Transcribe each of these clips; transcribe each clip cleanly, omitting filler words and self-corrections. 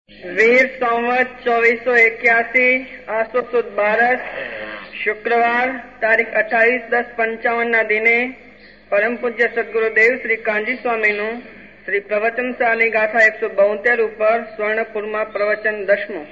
वीर संवत 2481 आसो सुद 12 शुक्रवार तारीख 28/10/55 दिने परम पूज्य सद्गुरुदेव श्री कांजी स्वामी नु श्री प्रवचन सानी गाथा 172 ऊपर स्वर्णपुर में प्रवचन 10मो।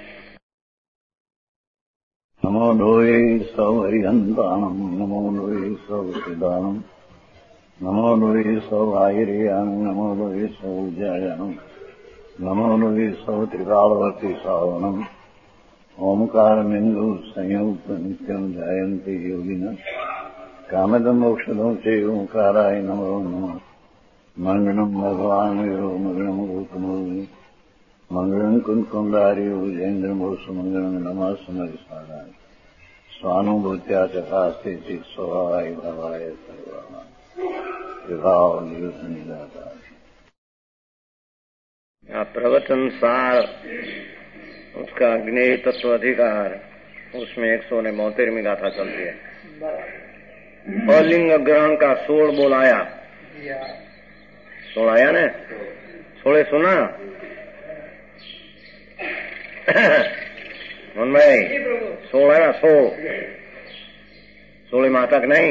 नमो लोये सौ हरिहंतानम नमो लोये सौ सिदानम नमो लोये सौ आयरियान नमो लोये सौ जयानम नमो लोये सौ त्रिकालवर्ती सावनम ओमकार बिंदु संयुक्त नित्यम जायन्ति योगिना कामदम मोक्षदम चे ओंकाराय नमो नमः मंगलम भगवान वीरो मंगलम गौतमोनि मंगलम कुंकुंडारी उजेन्द्र मोसु मंगलम नमः समरिसाराय स्वानुभूत्या चकास्ते चित स्वभावाय भवाय सर्वाः विभाव निरुद्ध निराकार। प्रवचन सार उसका ज्ञेय तत्व अधिकार उसमें 172वीं गाथा चलती है। अलिंग ग्रहण का सोल बोलाया, सोलाया ने सोले सुना मन भाई सोलाया सोले माता नहीं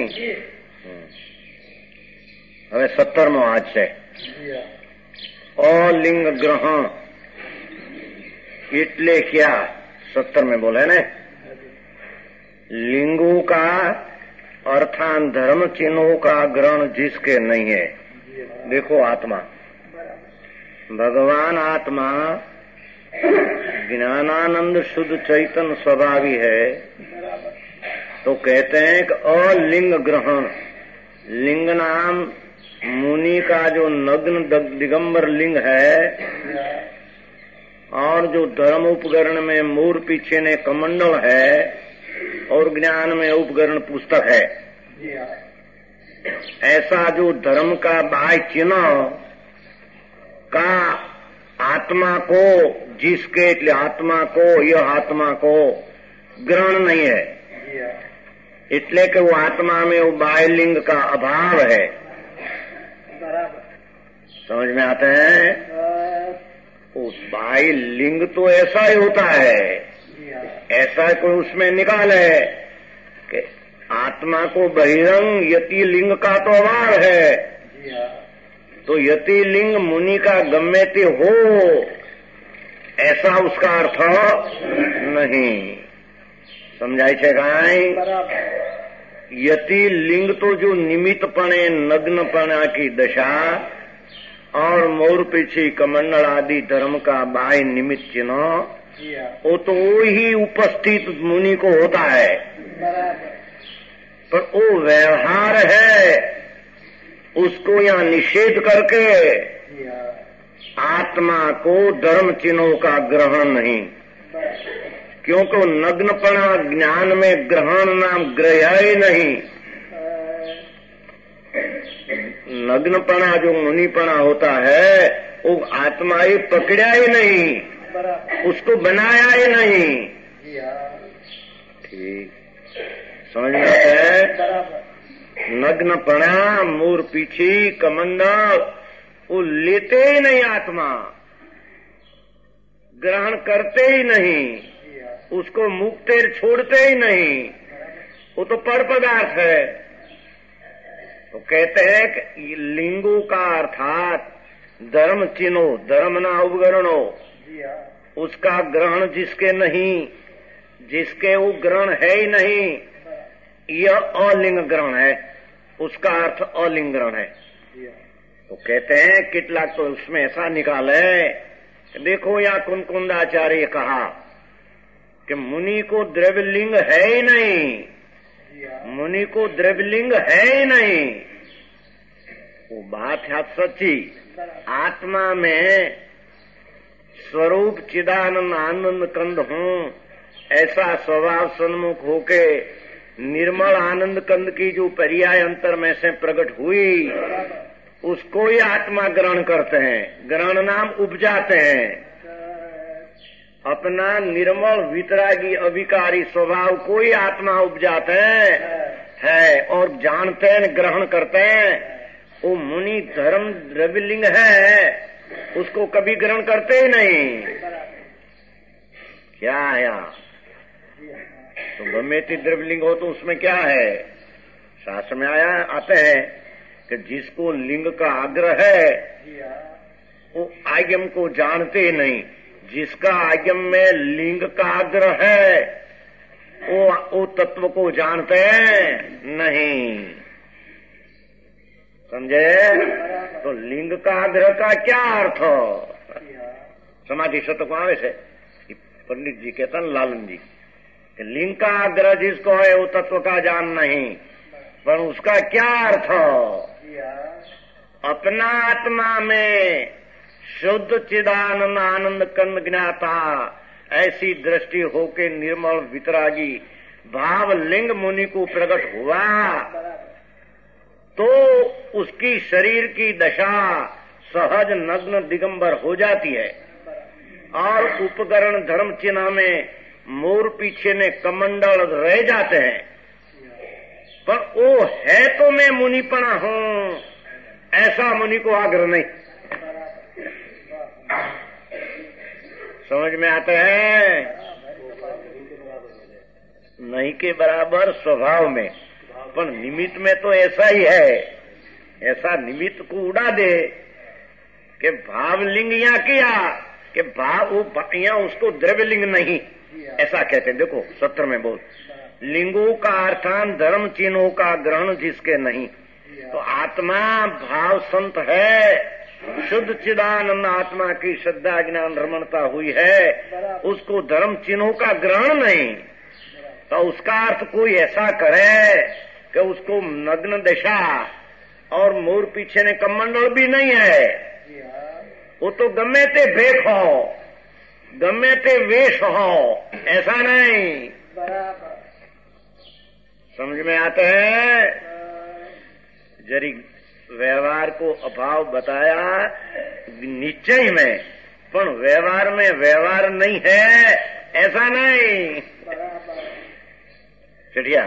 हमें 70मो आज से अलिंग ग्रहण એટલે क्या 70 में बोले ने लिंगों का अर्थान धर्म चिन्हों का ग्रहण जिसके नहीं है। देखो आत्मा भगवान आत्मा ज्ञानानंद शुद्ध चैतन्य स्वभावी है, तो कहते हैं कि अलिंग ग्रहण लिंग नाम मुनि का जो नग्न दिगंबर लिंग है और जो धर्म उपकरण में मोर पीछे ने कमंडल है और ज्ञान में उपकरण पुस्तक है, ऐसा जो धर्म का बाह्य चिन्ह का आत्मा को जिसके એટલે आत्मा को यह आत्मा को ग्रहण नहीं है, એટલે कि वो आत्मा में वो बाह्य लिंग का अभाव है। समझ में आते हैं? उस बाह्य लिंग तो ऐसा ही होता है, ऐसा कोई उसमें निकाले कि आत्मा को बहिरंग यति लिंग का तो अभाव है, तो यति लिंग मुनि का गम्यति हो ऐसा उसका अर्थ नहीं समझाई छे काई। यति लिंग तो जो निमित्तपणे नग्नपणा की दशा और मोर पीछे कमंडल आदि धर्म का बाह्य निमित्त चिन्ह वो तो ही उपस्थित मुनि को होता है, पर वो व्यवहार है उसको यहाँ निषेध करके आत्मा को धर्म चिन्हों का ग्रहण नहीं, क्योंकि नग्नपणा ज्ञान में ग्रहण नाम ग्रह ही नहीं। नग्नपणा जो मुनिपणा होता है वो आत्मा ही पकड़ा ही नहीं, उसको बनाया ही नहीं। ठीक समझ में आता है? नग्नपणा मोर पीछी कमंडल वो लेते ही नहीं, आत्मा ग्रहण करते ही नहीं, उसको मुक्ते छोड़ते ही नहीं, वो तो पर पदार्थ है। तो कहते हैं कि लिंगों का अर्थात धर्म चिन्हो धर्म ना उपगरणो उसका ग्रहण जिसके नहीं, जिसके वो ग्रहण है ही नहीं, यह अलिंग ग्रहण है, उसका अर्थ अलिंग ग्रहण है। तो कहते हैं कितलाक तो उसमें ऐसा निकाले, देखो यहाँ कुंकुंदाचार्य कहा कि मुनि को द्रव्यलिंग है ही नहीं, मुनि को द्रव्यलिंग है ही नहीं। वो बात है सच्ची, आत्मा में स्वरूप चिदानंद आनंद कंद हूँ ऐसा स्वभाव सन्मुख होके निर्मल आनंद कंद की जो पर्याय अंतर में से प्रकट हुई उसको ही आत्मा ग्रहण करते हैं, ग्रहण नाम उपजाते हैं। अपना निर्मल वितरागी अभिकारी स्वभाव को ही आत्मा उपजाते है और जानते हैं, ग्रहण करते हैं। वो मुनि धर्म द्रव्यलिंग है उसको कभी ग्रहण करते ही नहीं, क्या आया? तो गमे ती द्रव्यलिंग हो तो उसमें क्या है? शास्त्र में आते हैं कि जिसको लिंग का आग्रह है वो आगम को जानते नहीं, जिसका आगम में लिंग का आग्रह है वो तत्व को जानते नहीं। समझे? तो लिंग का आग्रह का क्या अर्थ? समाधि शतक आवे से पंडित जी कहता न लालन जी कि लिंग का आग्रह जिसको है वो तत्व का जान नहीं, पर उसका क्या अर्थ? अपना आत्मा में शुद्ध चिदानंद आनंद कंद ज्ञाता ऐसी दृष्टि होके निर्मल वितरागी भाव लिंग मुनि को प्रकट हुआ तो उसकी शरीर की दशा सहज नग्न दिगंबर हो जाती है और उपकरण धर्म चिन्ह में मोर पीछे ने कमंडल रह जाते हैं। पर वो है तो मैं मुनिपना हूं ऐसा मुनि को आग्रह नहीं। समझ में आता है? नहीं के बराबर स्वभाव में, पर निमित्त में तो ऐसा ही है। ऐसा निमित्त को उड़ा दे कि भावलिंग यहाँ किया कि भाव यहाँ उसको द्रव्यलिंग नहीं ऐसा कहते हैं। देखो सत्र में बोल लिंगों का अर्थान धर्म चिन्हों का ग्रहण जिसके नहीं, तो आत्मा भाव संत है, शुद्ध चिदानंद आत्मा की श्रद्धा ज्ञान रमणता हुई है, उसको धर्म चिन्हों का ग्रहण नहीं। तो उसका अर्थ कोई ऐसा करे कि उसको नग्न दशा और मोर पीछे ने कमंडल भी नहीं है, वो तो गमे ते भेख हो, गमे ते वेश हो, ऐसा नहीं। समझ में आते हैं? जरी व्यवहार को अभाव बताया निश्चय में, पर व्यवहार में व्यवहार नहीं है ऐसा नहीं। चिड़िया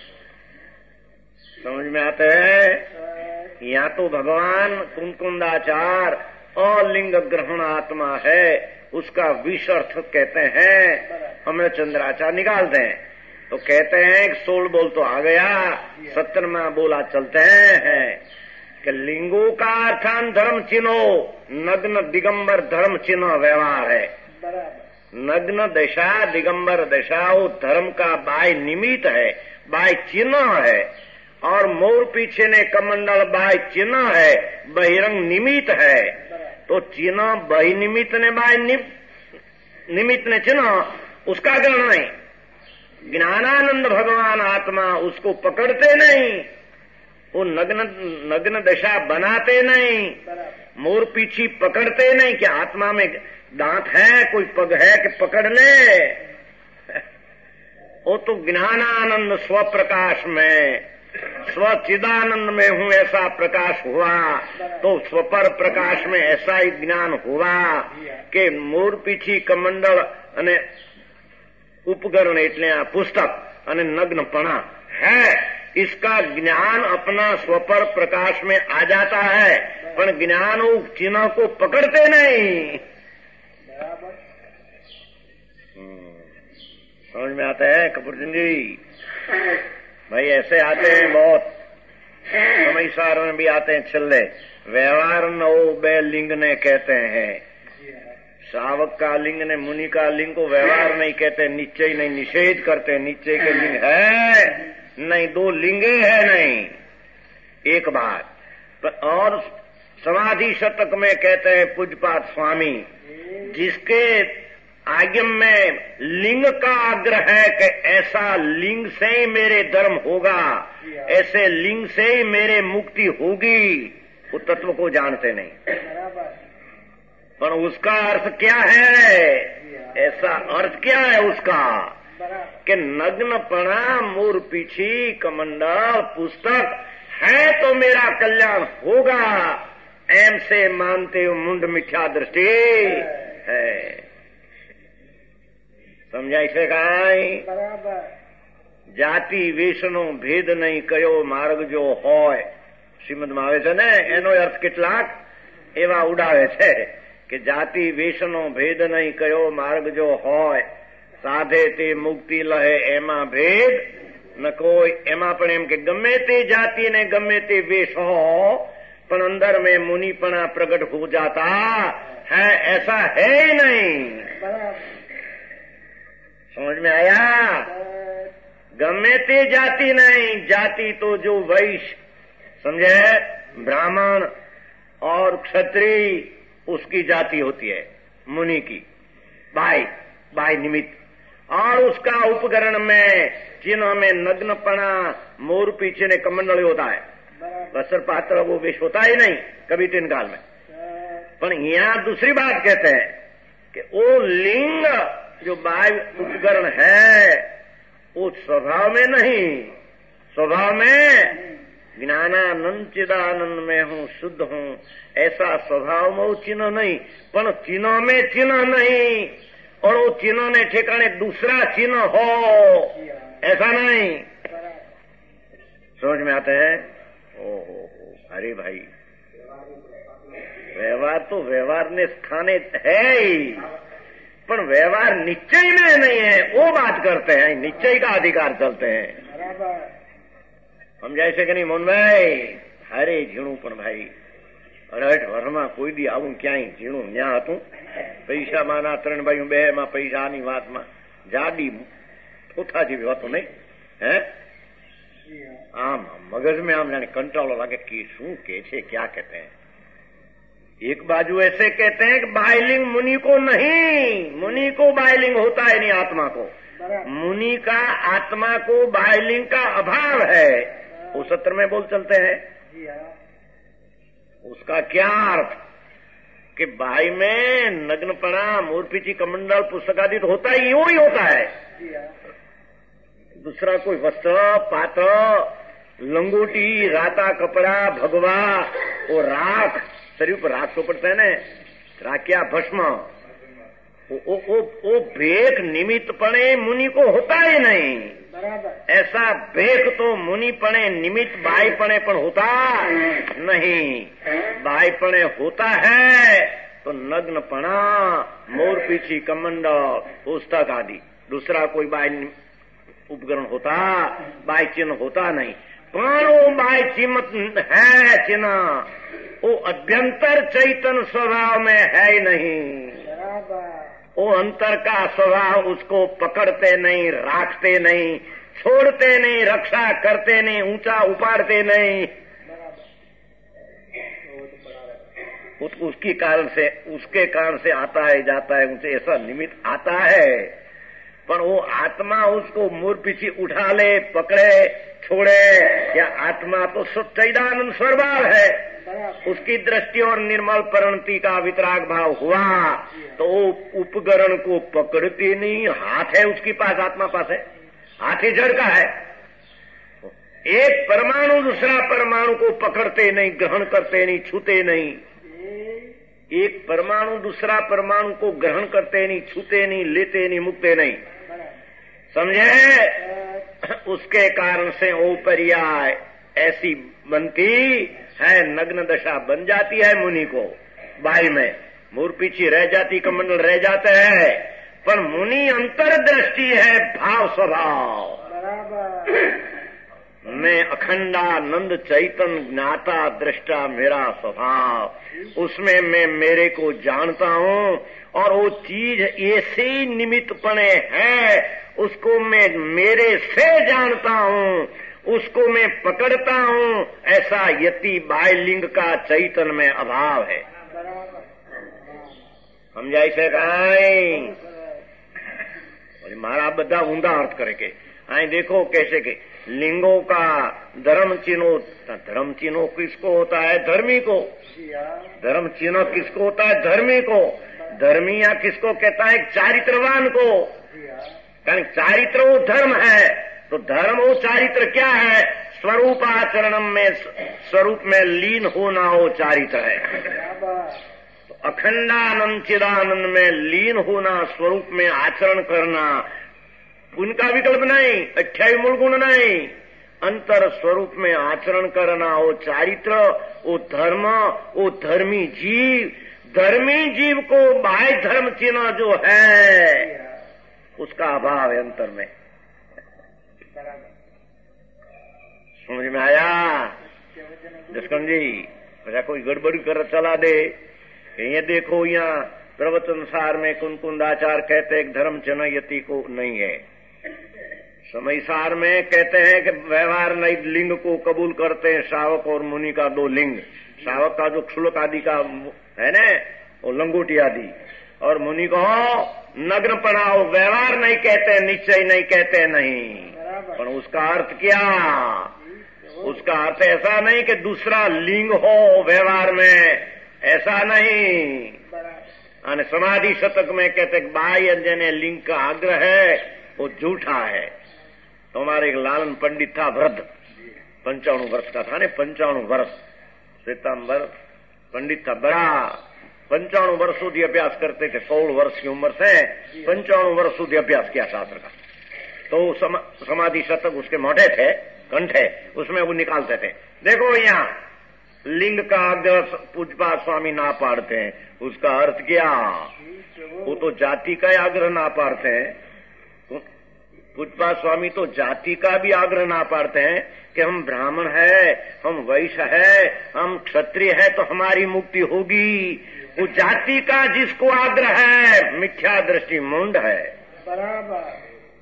समझ में आते हैं? यहाँ तो भगवान कुंकुंदाचार और लिंग ग्रहण आत्मा है, उसका विष अर्थ कहते हैं, हमें चंद्राचार निकालते हैं तो कहते हैं 16 बोल तो आ गया, 17वां बोला चलते हैं कि लिंगों का अर्थान धर्म चिन्हो, नग्न दिगंबर धर्म चिन्ह व्यवहार है। नग्न दशा दिगंबर दशा वो धर्म का बाय निमित्त है, बाय चिन्ह है, और मोर पीछे ने कमंडल बाय चिन्ह है, बहिरंग निमित्त है। तो चिन्ह बहि निमित्त ने बाय निमित्त ने चिन्ह उसका ग्रहण नहीं। ज्ञानानंद भगवान आत्मा उसको पकड़ते नहीं, वो नग्न दशा बनाते नहीं, मोर पीछी पकड़ते नहीं कि आत्मा में दांत है कोई पग है कि पकड़ ले। वो तो ज्ञानानंद स्व प्रकाश में स्वचिदानंद में हूं ऐसा प्रकाश हुआ, तो स्वपर प्रकाश में ऐसा ही ज्ञान हुआ कि मोर पीछी कमंडल अने उपकरण एटले पुस्तक अने नग्नपणा है, इसका ज्ञान अपना स्वपर प्रकाश में आ जाता है, पर ज्ञान चिन्ह को पकड़ते नहीं। समझ में आता है कपूर जी? भाई ऐसे आते हैं बहुत, समयसार में भी आते हैं छल्ले। व्यवहार न हो बे लिंग ने कहते हैं, सावक का लिंग ने मुनि का लिंग को व्यवहार नहीं कहते, निश्चय नहीं निषेध करते। निश्चय के लिंग है नहीं, दो लिंगे है नहीं, एक बात। और समाधि शतक में कहते हैं पूज्यपाद स्वामी, जिसके आगम में लिंग का आग्रह है कि ऐसा लिंग से ही मेरे धर्म होगा, ऐसे लिंग से ही मेरे मुक्ति होगी, वो तत्व को जानते नहीं। पर उसका अर्थ क्या है? ऐसा अर्थ क्या है उसका कि नग्नपणा मोर पीछी कमंडल पुस्तक है तो मेरा कल्याण होगा, एम से मानते हो मुंड मिथ्या दृष्टि है। समझाई से कहा जाति वेशनो भेद नहीं कयो मार्ग जो होय, શ્રીમદ માં આવે છે ને, એનો અર્થ કેટલાક એવા ઉડાવે છે કે જાતિ વેશનો ભેદ નહીં કયો માર્ગ જો હોય, साधे ते मुक्ति लहे एमा भेद न कोई। एमा पण एम के गमे ते जाति ने गमे ते वेश हो पण अंदर में मुनिपना प्रकट हो जाता है, ऐसा है ही नहीं। समझ में आया? गमे ते जाति नहीं, जाति तो जो वैश्य समझे, ब्राह्मण और क्षत्रिय उसकी जाति होती है, मुनि की बाई निमित्त। और उसका उपकरण में चिन्ह में नग्नपना, मोर पीछे ने कमंडल होता है, वस्त्र पात्र वो वेश होता ही नहीं कभी तीन काल में। पर यहाँ दूसरी बात कहते हैं कि वो लिंग जो बाह्य उपकरण है वो स्वभाव में नहीं, स्वभाव में ज्ञानानंद चिदानंद में हूँ, शुद्ध हूँ, ऐसा स्वभाव में वो चिन्ह नहीं। पर चिन्ह में चिन्ह नहीं और वो चिन्ह ने ठिकाने दूसरा चिन्ह हो, ऐसा नहीं। समझ में आते हैं? ओहो, अरे भाई व्यवहार तो व्यवहार ने स्थाने है ही, पर व्यवहार निश्चय में नहीं है, वो बात करते हैं, निश्चय का अधिकार चलते हैं। हम जैसे कि नहीं मोहन भाई, हरे झीणु पण भाई 18 વર્ષમાં કોઈ દી આવું ક્યાંય ઝીણું ન્યા હતું? પૈસા માના 3 ભાઈઓ બે માં પૈસાની વાતમાં જાડી થોથા જેવી વાતો નહીં હે? આમ મગજ में આમ જાણે કંટાળો લાગે कि શું કે છે, क्या कहते हैं। एक बाजू ऐसे कहते हैं कि बायलिंग मुनि को नहीं, मुनि को बायलिंग होता है नहीं, आत्मा को, मुनि का आत्मा को बायलिंग का अभाव है, वो सत्र में बोल चलते हैं। उसका क्या अर्थ कि बाई में नग्नपना, मोरपीची, कमंडल, पुस्तक आदि तो होता ही, वो ही होता है। दूसरा कोई वस्त्र पात्र, लंगोटी, राता कपड़ा, भगवा, वो राख, शरीर पर राख तो पड़ता है ना, राखिया भस्म, वो भेक निमित्तपणे मुनि को होता ही नहीं। ऐसा भेक तो मुनिपणे निमित्त बाईपणे पण होता नहीं। बाईपणे होता है तो नग्नपना, मोरपीछी, कमंडल, पुस्तक आदि, दूसरा कोई बाई उपकरण होता, बाई चिन्ह होता नहीं। पण वो बाई चिन्ह है, चिन्ह वो अभ्यंतर चैतन्य स्वभाव में है ही नहीं। वो अंतर का स्वभाव उसको पकड़ते नहीं, राखते नहीं, छोड़ते नहीं, रक्षा करते नहीं, ऊंचा उपाड़ते नहीं। उसके कारण से आता है, जाता है, उनसे ऐसा निमित्त आता है। पर वो आत्मा उसको मूर्पीछी उठा ले, पकड़े, छोड़े, या आत्मा तो सच्चिदानंद स्वभाव है, उसकी दृष्टि और निर्मल परिणति का वितराग भाव हुआ तो उपकरण को पकड़ती नहीं। हाथ है उसके पास, आत्मा पास है, हाथ ही जड़ का है। एक परमाणु दूसरा परमाणु को पकड़ते नहीं, ग्रहण करते नहीं, छूते नहीं। एक परमाणु दूसरा परमाणु को ग्रहण करते नहीं, छूते नहीं, लेते नहीं, मुक्ते नहीं, समझे? उसके कारण से ओपर्याय ऐसी बनती है, नग्न दशा बन जाती है मुनि को। बाई में मूर पीछे रह जाती, कमंडल रह जाते हैं, पर मुनि अंतर्दृष्टि है, भाव स्वभाव। मैं अखंडानंद चैतन्य ज्ञाता दृष्टा मेरा स्वभाव, उसमें मैं मेरे को जानता हूँ और वो चीज ऐसे निमित्तपणे है, उसको मैं मेरे से जानता हूँ, उसको मैं पकड़ता हूँ। ऐसा यति बायलिंग का चैतन्य में अभाव है। समझाई से मारा बदा ऊंधा अर्थ करके आई देखो कैसे के लिंगों का धर्म चिन्ह किसको होता है? धर्मी को। धर्म चिन्ह किसको होता है? धर्मी को। धर्मी या किसको कहता है? चारित्रवान को। कारण चारित्र वो धर्म है, तो धर्म वो चारित्र क्या है? स्वरूप आचरणम में, स्वरूप में लीन होना हो चारित्र है। तो अखंडानंद चिदानंद में लीन होना, स्वरूप में आचरण करना, उनका विकल्प नहीं, 28 मूल गुण नहीं, अंतर स्वरूप में आचरण करना, वो चारित्र, वो धर्म, वो धर्मी जीव। धर्मी जीव को बाह्य धर्म चिन्ह जो है उसका अभाव है अंतर में। समझ में आया जसकंद जी? अच्छा कोई गड़बड़ी कर चला दे, ये देखो यहाँ प्रवचन सार में कुंकुंदाचार्य कहते हैं धर्म जनयति को नहीं है। समय सार में कहते हैं कि व्यवहार नहीं लिंग को कबूल करते हैं शावक और मुनि का दो लिंग। शावक का जो क्षुलक आदि का है ना वो लंगोटी आदि, और मुनि को नग्न पढ़ाओ। व्यवहार नहीं कहते, निश्चय नहीं कहते नहीं, पर उसका अर्थ क्या? उसका अर्थ ऐसा नहीं कि दूसरा लिंग हो व्यवहार में, ऐसा नहीं। समाधि शतक में कहते बाह्य जने लिंग का आग्रह है वो झूठा है। तो हमारे एक लालन पंडित था, वृद्ध 95 वर्ष का था ने, 95 वर्ष श्वेतांबर पंडित था, बड़ा 95 वर्ष સુધી अभ्यास करते थे। 16 वर्ष की उम्र से 95 वर्ष સુધી अभ्यास किया शास्त्र का। तो समाधि शतक उसके मोटे थे, कंठ है, उसमें वो निकालते थे। देखो यहाँ लिंग का आग्रह पूजपा स्वामी ना पाड़ते हैं, उसका अर्थ क्या? वो तो जाति का आग्रह ना पाड़ते हैं। पूजपा स्वामी तो जाति का भी आग्रह ना पाड़ते हैं कि हम ब्राह्मण है, हम वैश्य है, हम क्षत्रिय है तो हमारी मुक्ति होगी। वो जाति का जिसको आग्रह है मिथ्या दृष्टि मुंड है। बराबर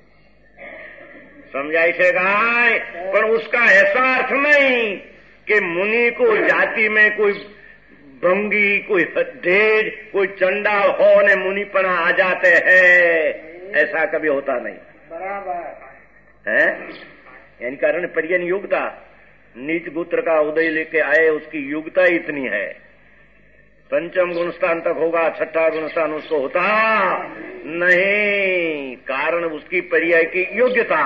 समझाई से गाय, पर उसका ऐसा अर्थ नहीं कि मुनि को जाति में कोई भंगी, कोई हद्देज, कोई चंडाल हो ने मुनिपना आ जाते हैं, ऐसा कभी होता नहीं। बराबर है यानी कारण पर्यन योग्यता, नीच गोत्र का उदय लेके आए उसकी योग्यता इतनी है। पंचम गुणस्थान तक होगा, छठा गुणस्थान उसको होता नहीं, कारण उसकी पर्याय की योग्यता।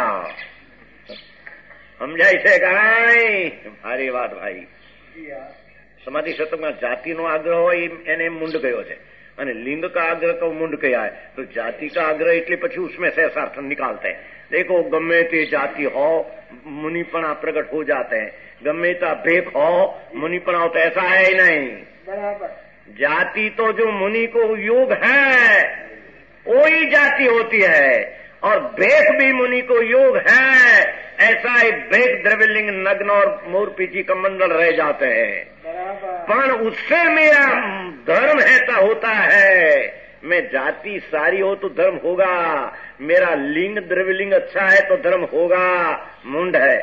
समझाई से गाय भारी बात भाई। समाधि शतकમાં જાતિનો આગ્રહ હોય એને મુંડ ગયો છે અને लिंग का आग्रह तो मुंड गया है। तो जाति का आग्रह એટલે પછી उसमें से अर्थ निकालते हैं। देखो गमे ते जाति हो मुनिपना प्रकट हो जाते हैं, गमे ता भेख हो मुनिपना हो, तो ऐसा है ही नहीं। बराबर जाति तो जो मुनि को योग है वही जाति होती है, और भेख भी मुनि को योग है। ऐसा ही भेख द्रव्यलिंग नग्न और मोर पीछी कमंडल रह जाते हैं। पर उससे मेरा धर्म ऐसा होता है, मैं जाति सारी हो तो धर्म होगा, मेरा लिंग द्रव्यलिंग अच्छा है तो धर्म होगा, मुंड है।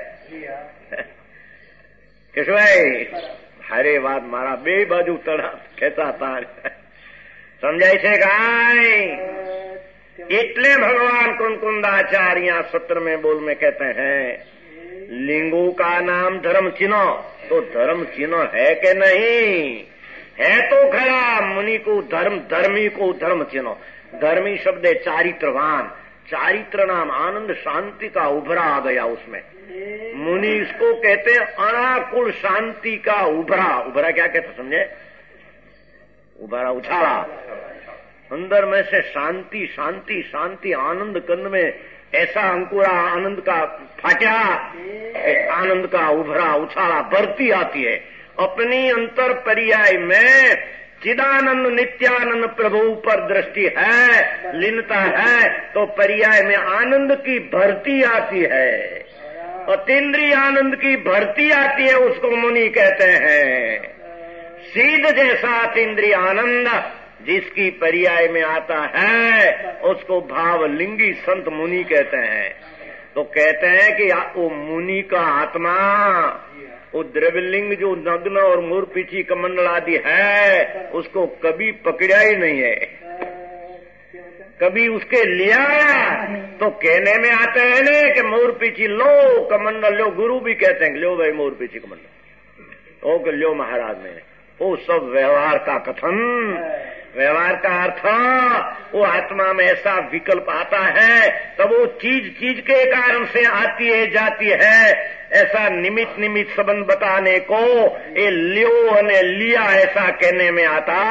किस भाई हरे बात मारा बे बाजू तड़ा कहता था। समझाई से गाय इतने भगवान कुंकुंदाचार्य सत्र में बोल में कहते हैं लिंगों का नाम धर्म चिन्ह, तो धर्म चिन्ह है कि नहीं है? तो खरा मुनि को धर्म, धर्मी को धर्म चिन्ह। धर्मी शब्द है चारित्रवान, चारित्र नाम आनंद शांति का उभरा आ गया उसमें। मुनि इसको कहते हैं अनाकुल शांति का उभरा। उभरा क्या कहते समझे? उभरा उछाला, अंदर में से शांति शांति शांति आनंद कंद में ऐसा अंकुरा आनंद का फाटा, आनंद का उभरा उछाला भरती आती है। अपनी अंतर पर्याय में चिदानंद नित्यानंद प्रभु पर दृष्टि है, लीनता है, तो पर्याय में आनंद की भरती आती है। अतीन्द्रिय आनंद की भरती आती है, उसको मुनि कहते हैं। सीध जैसा अतीन्द्रिय आनंद जिसकी पर्याय में आता है उसको भावलिंगी संत मुनि कहते हैं। तो कहते हैं कि वो मुनि का आत्मा, वो द्रव्यलिंग जो नग्न और मूर्पीछी कमंडल आदि है उसको कभी पकड़ा ही नहीं है, कभी उसके लिया। तो कहने में आते हैं ना कि मूर्पीछी लो कमंडल लो, गुरु भी कहते हैं लो भाई मूर्पीछी कमंडल, ओ कि लो महाराज ने, वो सब व्यवहार का कथन। व्यवहार का अर्थ वो आत्मा में ऐसा विकल्प आता है तब वो चीज चीज के कारण से आती है जाती है, ऐसा निमित्त निमित्त संबंध बताने को ये लियो ने लिया ऐसा कहने में आता।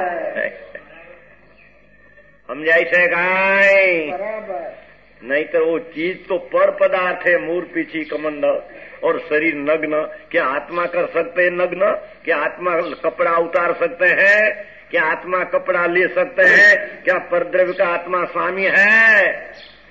समझाई से गाय नहीं तो वो चीज तो पर पदार्थ है, मूर पीछी कमंडल और शरीर नग्न। क्या आत्मा कर सकते हैं नग्न? क्या आत्मा कपड़ा उतार सकते हैं? क्या आत्मा कपड़ा ले सकते हैं? क्या परद्रव्य का आत्मा स्वामी है?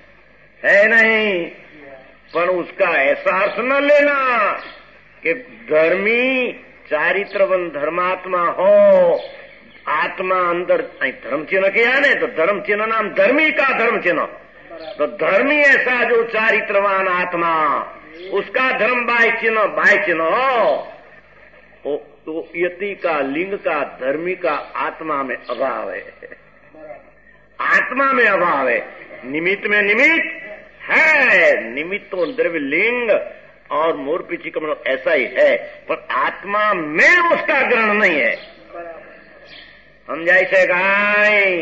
है नहीं। पर उसका ऐसा अर्थ न लेना कि धर्मी चारित्रवन धर्मात्मा हो, आत्मा अंदर धर्म चिन्ह किया ने तो धर्म चिन्ह नाम धर्मी का धर्म चिन्ह। तो धर्मी ऐसा जो चारित्रवान आत्मा, उसका धर्म बाह्य चिन्ह हो, तो यति का, लिंग का, धर्मी का आत्मा में अभाव है। आत्मा में अभाव है। निमित्त में निमित्त है, निमित्त तो द्रव्य लिंग और मोर पीछे का मतलब ऐसा ही है, पर आत्मा में उसका ग्रहण नहीं है। हम जैसे गाय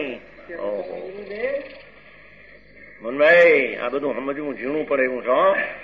मन भाई आ બધું સમજવું ઝીણું પડે એવું છો।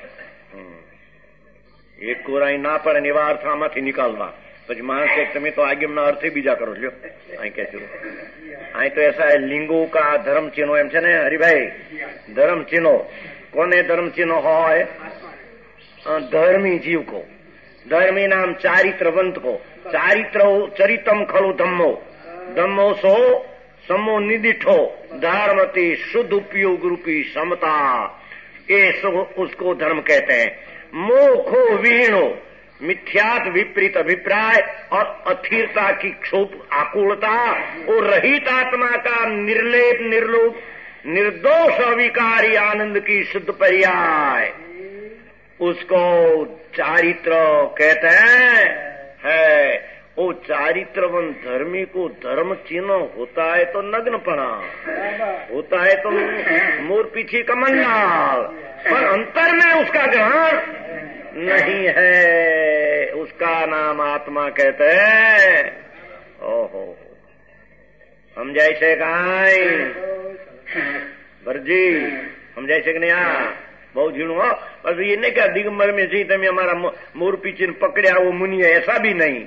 એક કોરાઈ ના પડે ને એવા અર્થ આમાંથી નિકાલવા, પછી માણસ કે તમે તો આગેમના અર્થે બીજા કરો છો। અહીં કે છે અહીં તો ऐसा है लिंगों का धर्म चिन्हो एम છે ને હરિભાઈ। धर्म चिन्हो कोने धर्म चिन्हो હોય? धर्मी जीव को, धर्मी नाम चारित्रवंत को। चरितम खलु धम्मो, धम्मो सो समो निदिठो धारमती शुद्ध उपयोग रूपी समता, ये उसको धर्म कहते हैं। मोखो विहीणो मिथ्यात विपरीत अभिप्राय और अथिरता की क्षोभ आकुलता और रहित आत्मा का निर्लेप निर्लोप निर्दोष अविकारी आनंद की शुद्ध पर्याय, उसको चारित्र कहते हैं। वो चारित्रवन धर्मी को धर्म चिन्ह होता है तो नग्नपना, होता है तो मोर पीछे का मंडाल, पर अंतर में उसका ग्रहण नहीं है। उसका नाम आत्मा कहते हैं। ओहो हम जैसे गाय भरजी, हम जैसे कि नहीं बहुत झीणो हो। बस ये नहीं क्या दिगंबर में जी तमे हमारा मोर पीछे पकड़िया वो मुनि है, ऐसा भी नहीं।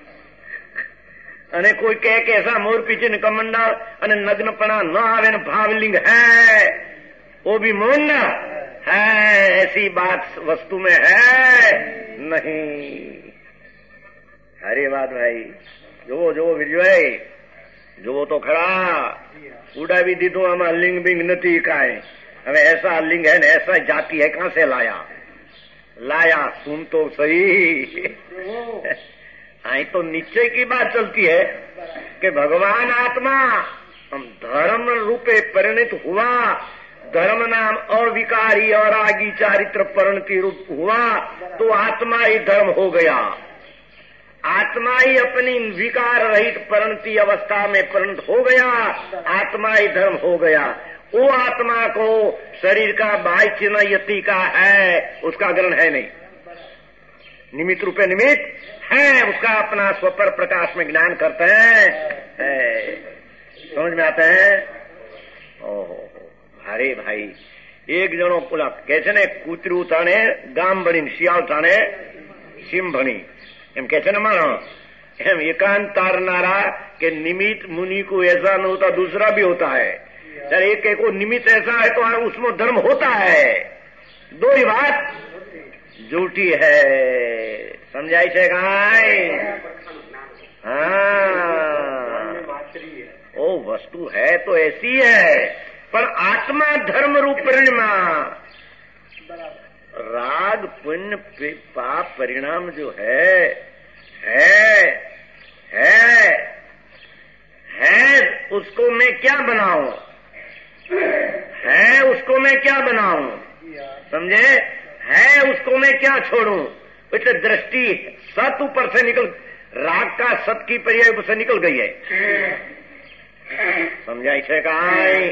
અને કોઈ કહે કે ऐसा मोर पीछे ने कमंडल અને नग्नपना न आवे न भावलिंग है, वो भी मौन है, ऐसी बात वस्तु में है नहीं। अरे बात भाई જોવો જોવો વિજય જોવો તો ખરા, ઉડાવી દીધું આમાં लिंग बिंग નથી કાંઈ। હવે ऐसा लिंग है न ऐसा जाति है, कहां से लाया सुन तो सही। आई तो निश्चय की बात चलती है कि भगवान आत्मा धर्म रूपे परिणित हुआ, धर्म नाम अविकारी और आगी चारित्र परिणति रूप हुआ, तो आत्मा ही धर्म हो गया। आत्मा ही अपनी विकार रहित परिणति अवस्था में परिणत हो गया, आत्मा ही धर्म हो गया। वो आत्मा को शरीर का बाह्य चिन्ह यति का है, उसका ग्रहण है नहीं। निमित्त रूपे निमित्त है, उसका अपना स्वपर प्रकाश में ज्ञान करते हैं। समझ में आते हैं? ओहो अरे भाई एक जनो पुला कैसे ने कूतरू थाने गाम बनी शियाल थाने सिम भणी एम कैसे न मानो एम एकांत तारनारा के निमित्त मुनि को ऐसा न होता, दूसरा भी होता है। जब एक को निमित्त ऐसा है तो उसमें धर्म होता है। दो ही बात झूठी है। समझाई છે गाय? हाँ वो वस्तु है तो ऐसी है, पर आत्मा धर्म रूप परिणमा, राग पुण्य पाप परिणाम जो है उसको मैं क्या बनाऊं, है उसको मैं क्या बनाऊं, समझे? है उसको मैं क्या छोड़ूं? એટલે दृष्टि सत ऊपर से निकल, राग का सत की पर्याय ऊपर से निकल गई है। समझाई છે કાંઈ?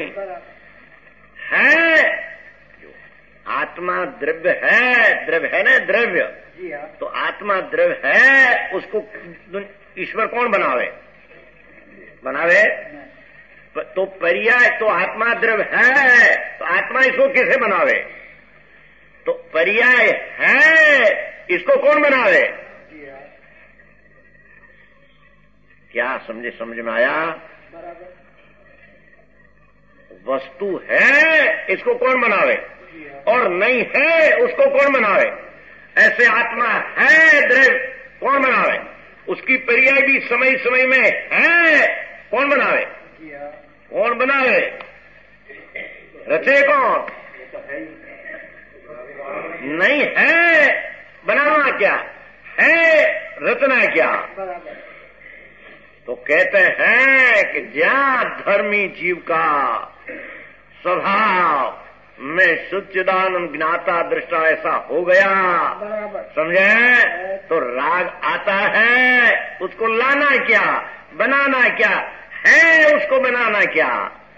है आत्मा द्रव्य है ना, द्रव्य तो आत्मा द्रव्य है, उसको ईश्वर कौन बनावे? तो पर्याय तो आत्मा द्रव्य है, तो आत्मा इसको किसे बनावे? तो पर्याय है, इसको कौन बनावे? क्या समझ में आया? वस्तु है, इसको कौन बनावे? और नहीं है, उसको कौन बनावे? ऐसे आत्मा है द्रव्य, कौन बनावे? उसकी पर्याय भी समय समय में है, कौन बनावे? रचे कौन? नहीं है, बनाना क्या है, रचना क्या। तो कहते हैं कि जहाँ धर्मी जीव का स्वभाव में सच्चिदानंद ज्ञाता दृष्टा ऐसा हो गया, समझे, तो राग आता है, उसको लाना क्या, बनाना क्या है, उसको बनाना क्या,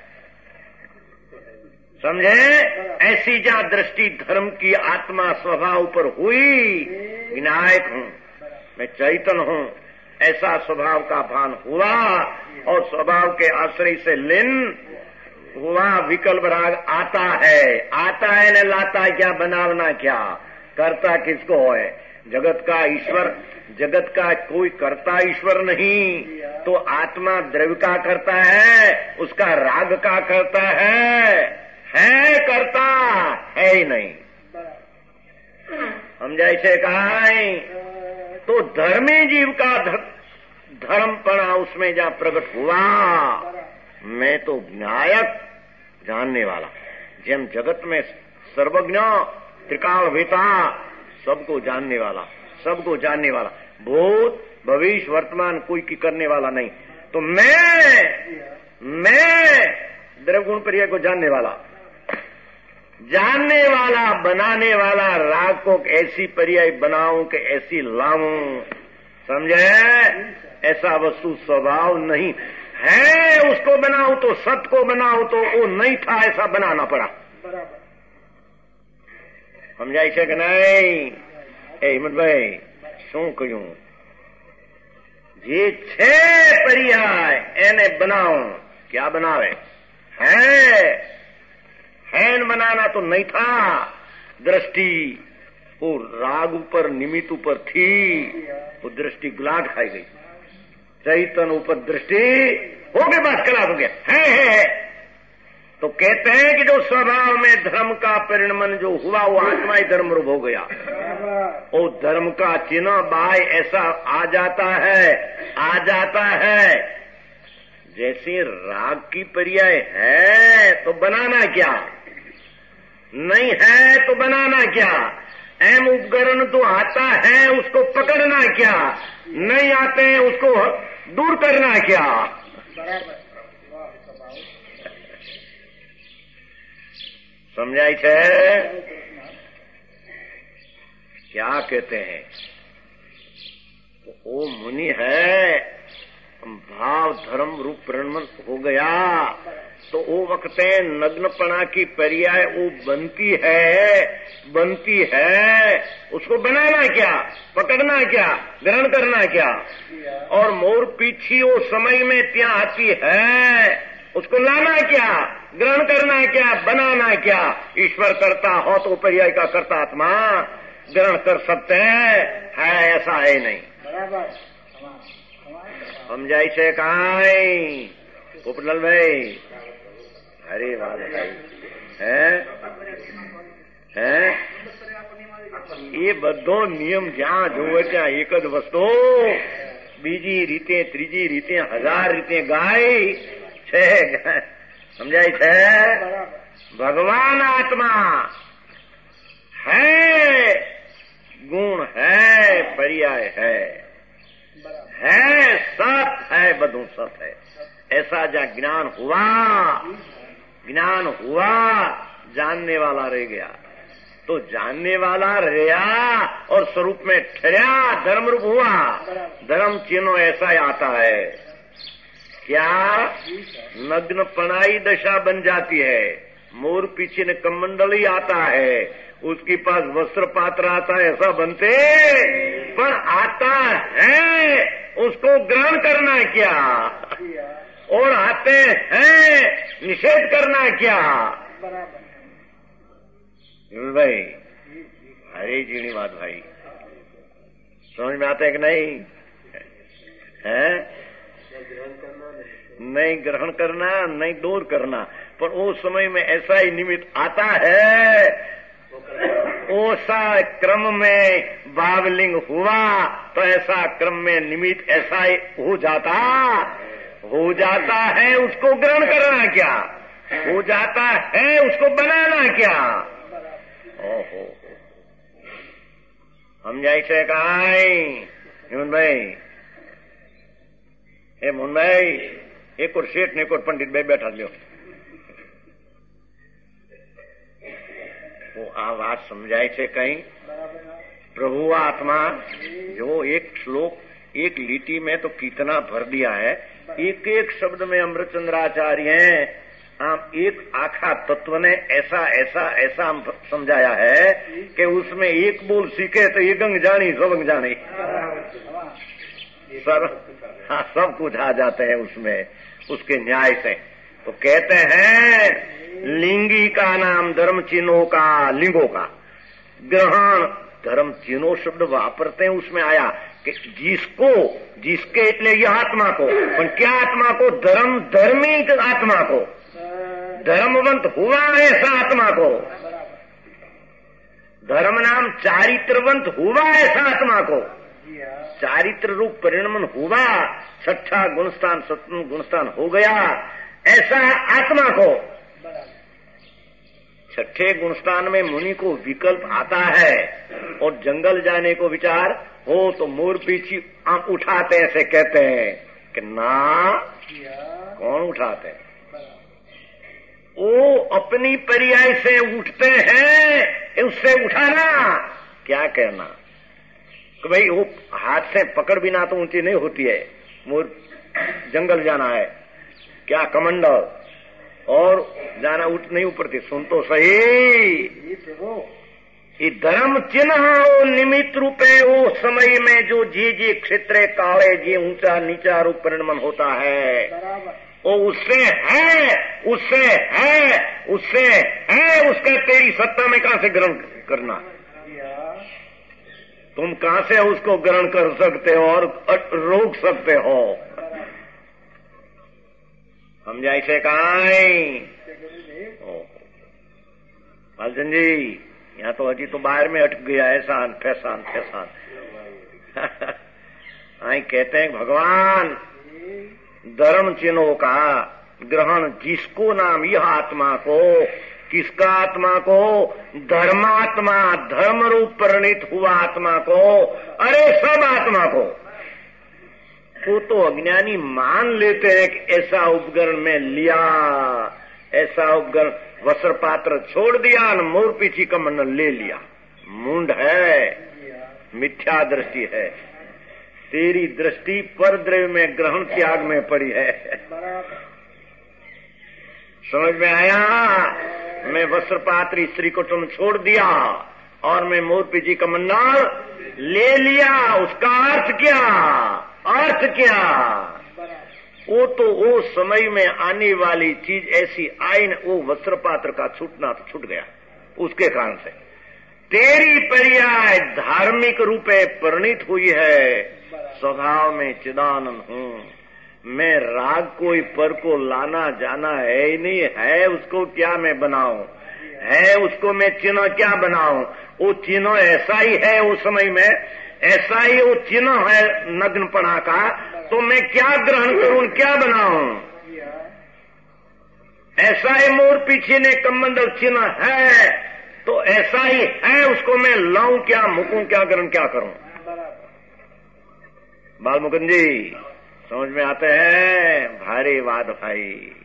समझे। ऐसी जहाँ दृष्टि धर्म की आत्मा स्वभाव पर हुई, विनायक हूँ मैं, चैतन्य हूँ, ऐसा स्वभाव का भान हुआ और स्वभाव के आश्रय से लीन हुआ, विकल्प राग आता है न लाता क्या, बनावना क्या, करता किसको है। जगत का ईश्वर, जगत का कोई करता ईश्वर नहीं, तो आत्मा द्रव्य का करता है, उसका राग का करता है करता है ही नहीं। हम जैसे कहा है, तो धर्मी जीव का धर्मपना उसमें जहाँ प्रकट हुआ, मैं तो न्यायक जानने वाला, जम जगत में सर्वज्ञ त्रिकाल वेता, सबको जानने वाला, सबको जानने वाला, भूत भविष्य वर्तमान कोई की करने वाला नहीं। तो मैं द्रव्य गुण पर्याय को जानने वाला, बनाने वाला, राग को ऐसी पर्याय बनाऊं कि ऐसी लाऊं, समझे। ऐसा वस्तु स्वभाव नहीं है, उसको बनाओ तो सत्य को बनाओ तो वो नहीं था, ऐसा बनाना पड़ा। समझाई છે કે નહીં? હિંમતભાઈ શું કહ્યું? જે છે પર્યાય એને બનાવો, क्या बनावे है बनाना तो नहीं था। दृष्टि वो राग ऊपर निमित्त ऊपर थी, वो दृष्टि गुलाट खाई गई, चैतन्य ऊपर दृष्टि हो गई, बस कला हो गया है। तो कहते हैं कि जो स्वभाव में धर्म का परिणमन जो हुआ वो आत्मा ही धर्म रूप हो गया। वो धर्म का चिन्ह बाय ऐसा आ जाता है जैसे राग की पर्याय है तो बनाना क्या, नहीं है तो बनाना क्या। एम उपकरण तो आता है उसको पकड़ना क्या, नहीं आते हैं उसको दूर करना क्या। समझाई छे? क्या कहते हैं? वो मुनि है, भाव धर्म रूप परिणमन हो गया तो वो वक्त नग्नपना की पर्याय वो बनती है, उसको बनाना क्या, पकड़ना क्या, ग्रहण करना क्या। और मोर पीछी वो समय में त्या आती है, उसको लाना क्या, ग्रहण करना क्या, बनाना क्या। ईश्वर करता हो तो पर्याय का करता आत्मा ग्रहण कर सकते हैं, है ऐसा है नहीं। समझाई છે કાંઈ પોપટલાલ ભાઈ? અરે વાહ ભાઈ, હે એ બધો નિયમ જ્યાં જોવે ત્યાં એક જ વસ્તુ બીજી રીતે ત્રીજી રીતે 1000 રીતે ગાય છે। સમજાય છે? ભગવાન આત્મા है, गुण है, पर्याय है सत है, बधु सत है। ऐसा जहाँ ज्ञान हुआ जानने वाला रह गया, तो जानने वाला रहा और स्वरूप में ठहरा, धर्म रूप हुआ। धर्म चिन्ह ऐसा ही आता है, क्या नग्न पनाई दशा बन जाती है। मोर पीछे न कमंडली आता है, उसके पास वस्त्र पात्र आता है, ऐसा बनते पर आता है, उसको ग्रहण करना क्या, और आते हैं निषेध करना क्या। भाई हरी जीनी बात भाई, समझ में आता है कि नहीं? है नहीं ग्रहण करना, नहीं दूर करना, पर उस समय में ऐसा ही निमित्त आता है, ओसा क्रम में बावलिंग हुआ तो ऐसा क्रम में निमित्त ऐसा ही हो जाता है। उसको ग्रहण करना क्या, हो जाता है, उसको बनाना क्या। ओहो, સમજાય છે કાંઈ? હેમંતભાઈ, એ મોહનભાઈ, એક ઓર શેઠ ને એક ઓર પંડિત બે બેઠા લ્યો. तो आ बात समझाए थे कहीं? प्रभु आत्मा जो एक श्लोक एक लीटी में तो कितना भर दिया है, एक एक शब्द में अमृतचंद्राचार्य हैं आप एक आखा तत्व ने ऐसा ऐसा ऐसा समझाया है कि उसमें एक बोल सीखे तो ये गंग जानी सबंग जानी, हाँ सब कुछ आ जाते हैं उसमें उसके न्याय से. तो कहते हैं लिंगी का नाम धर्म चिन्हों का, लिंगों का ग्रहण धर्म चिन्हों शब्द वापरते हैं. उसमें आया कि जिसको, जिसके એટલે यह आत्मा को, पर क्या आत्मा को? धर्म धर्मी आत्मा को, धर्मवंत हुआ ऐसा आत्मा को, धर्म नाम चारित्रवंत हुआ ऐसा आत्मा को, चारित्र रूप परिणमन हुआ, छठा गुणस्थान सप्तम गुणस्थान हो गया ऐसा आत्मा को. छठे गुणस्थान में मुनि को विकल्प आता है और जंगल जाने को विचार हो तो मोर पीछी आंख उठाते ऐसे कहते हैं कि ना, कौन उठाते हैं? वो अपनी पर्याय से उठते हैं, उससे उठाना क्या कहना कि भाई वो हाथ से पकड़ बिना तो ऊंची नहीं होती है. मोर जंगल जाना है, क्या कमंडल और जाना उठ नहीं ऊपरती. सुन तो सही, ये धर्म चिन्ह वो निमित्त रूपे वो समय में जो जी क्षेत्र काले जी ऊंचा नीचा रूप परिणमन होता है वो उससे है, उससे है, उससे है. उसके तेरी सत्ता में कहां से ग्रहण करना? तुम कहां से उसको ग्रहण कर सकते हो और रोक सकते हो? समझाई से काई? मालचंद जी यहाँ तो हजी तो बाहर में अटक गया है शान फैसान फैसान. आई कहते हैं भगवान धर्म चिन्हों का ग्रहण जिसको नाम यह आत्मा को, किसका आत्मा को? धर्मात्मा, धर्म रूप परिणित हुआ आत्मा को, अरे सब आत्मा को. तो अज्ञानी मान लेते हैं कि ऐसा उपकरण में लिया, ऐसा उपकरण वस्त्र पात्र छोड़ दिया और मोर पीछी का मंडल ले लिया. मुंड है, मिथ्या दृष्टि है. तेरी दृष्टि पर द्रव्य में ग्रहण त्याग में पड़ी है. समझ में आया? मैं वस्त्र पात्र स्त्री को तुम छोड़ दिया और मैं मोर पीछी का मंडल ले लिया. उसका अर्थ क्या? अर्थ क्या? वो तो वो समय में आने वाली चीज ऐसी आई न, वो वस्त्र पात्र का छूटना तो छूट गया. उसके कारण से तेरी पर्याय धार्मिक रूपे परिणित हुई है. स्वभाव में चिदानंद हूं मैं. राग कोई पर को लाना जाना है ही नहीं है. उसको क्या मैं बनाऊं? है उसको मैं चिन्ह क्या बनाऊं? वो चिन्ह ऐसा ही है उस समय में, ऐसा ही वो चिन्ह है नग्नपना का. तो मैं क्या ग्रहण करूं, क्या बनाऊं? ऐसा ही मोर पीछे ने कमंडल चिन्ह है तो ऐसा ही है, उसको मैं लाऊं क्या, मुकूं क्या, ग्रहण क्या करूं? बाल मुकुंद जी समझ में आते हैं? भारी बात भाई.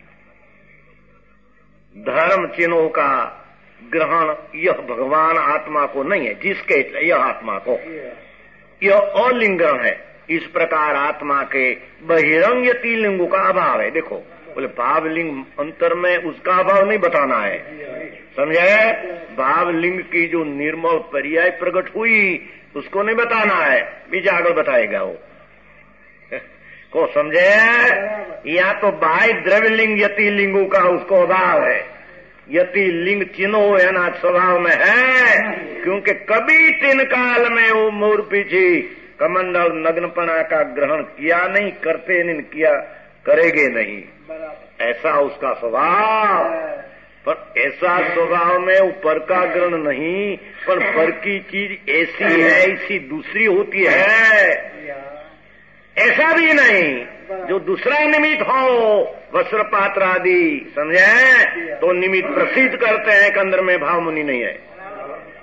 धर्म चिन्हों का ग्रहण यह भगवान आत्मा को नहीं है, जिसके यह आत्मा को, यह अलिंगन है. इस प्रकार आत्मा के बहिरंग यति लिंगों का अभाव है. देखो बोले भाव लिंग अंतर में उसका अभाव नहीं बताना है, समझे? भाव लिंग की जो निर्मल पर्याय प्रकट हुई उसको नहीं बताना है, बीच आगे बताएगा वो को, समझे? या तो बाह्य द्रव्य लिंग यति लिंगों का उसको अभाव है. यति लिंग चिन्हो है ना स्वभाव में है, क्योंकि कभी तीन काल में वो मोर पीछी कमंडल नग्नपना का ग्रहण किया नहीं, करते नहीं, किया करेंगे नहीं. ऐसा उसका स्वभाव. पर ऐसा स्वभाव में ऊपर का ग्रहण नहीं, पर पर की चीज ऐसी है ऐसी दूसरी होती है. ऐसा भी नहीं जो दूसरा निमित्त हो, वस्त्र पात्र आदि, समझे? तो निमित्त प्रसिद्ध करते हैं कि अंदर में भाव मुनि नहीं है.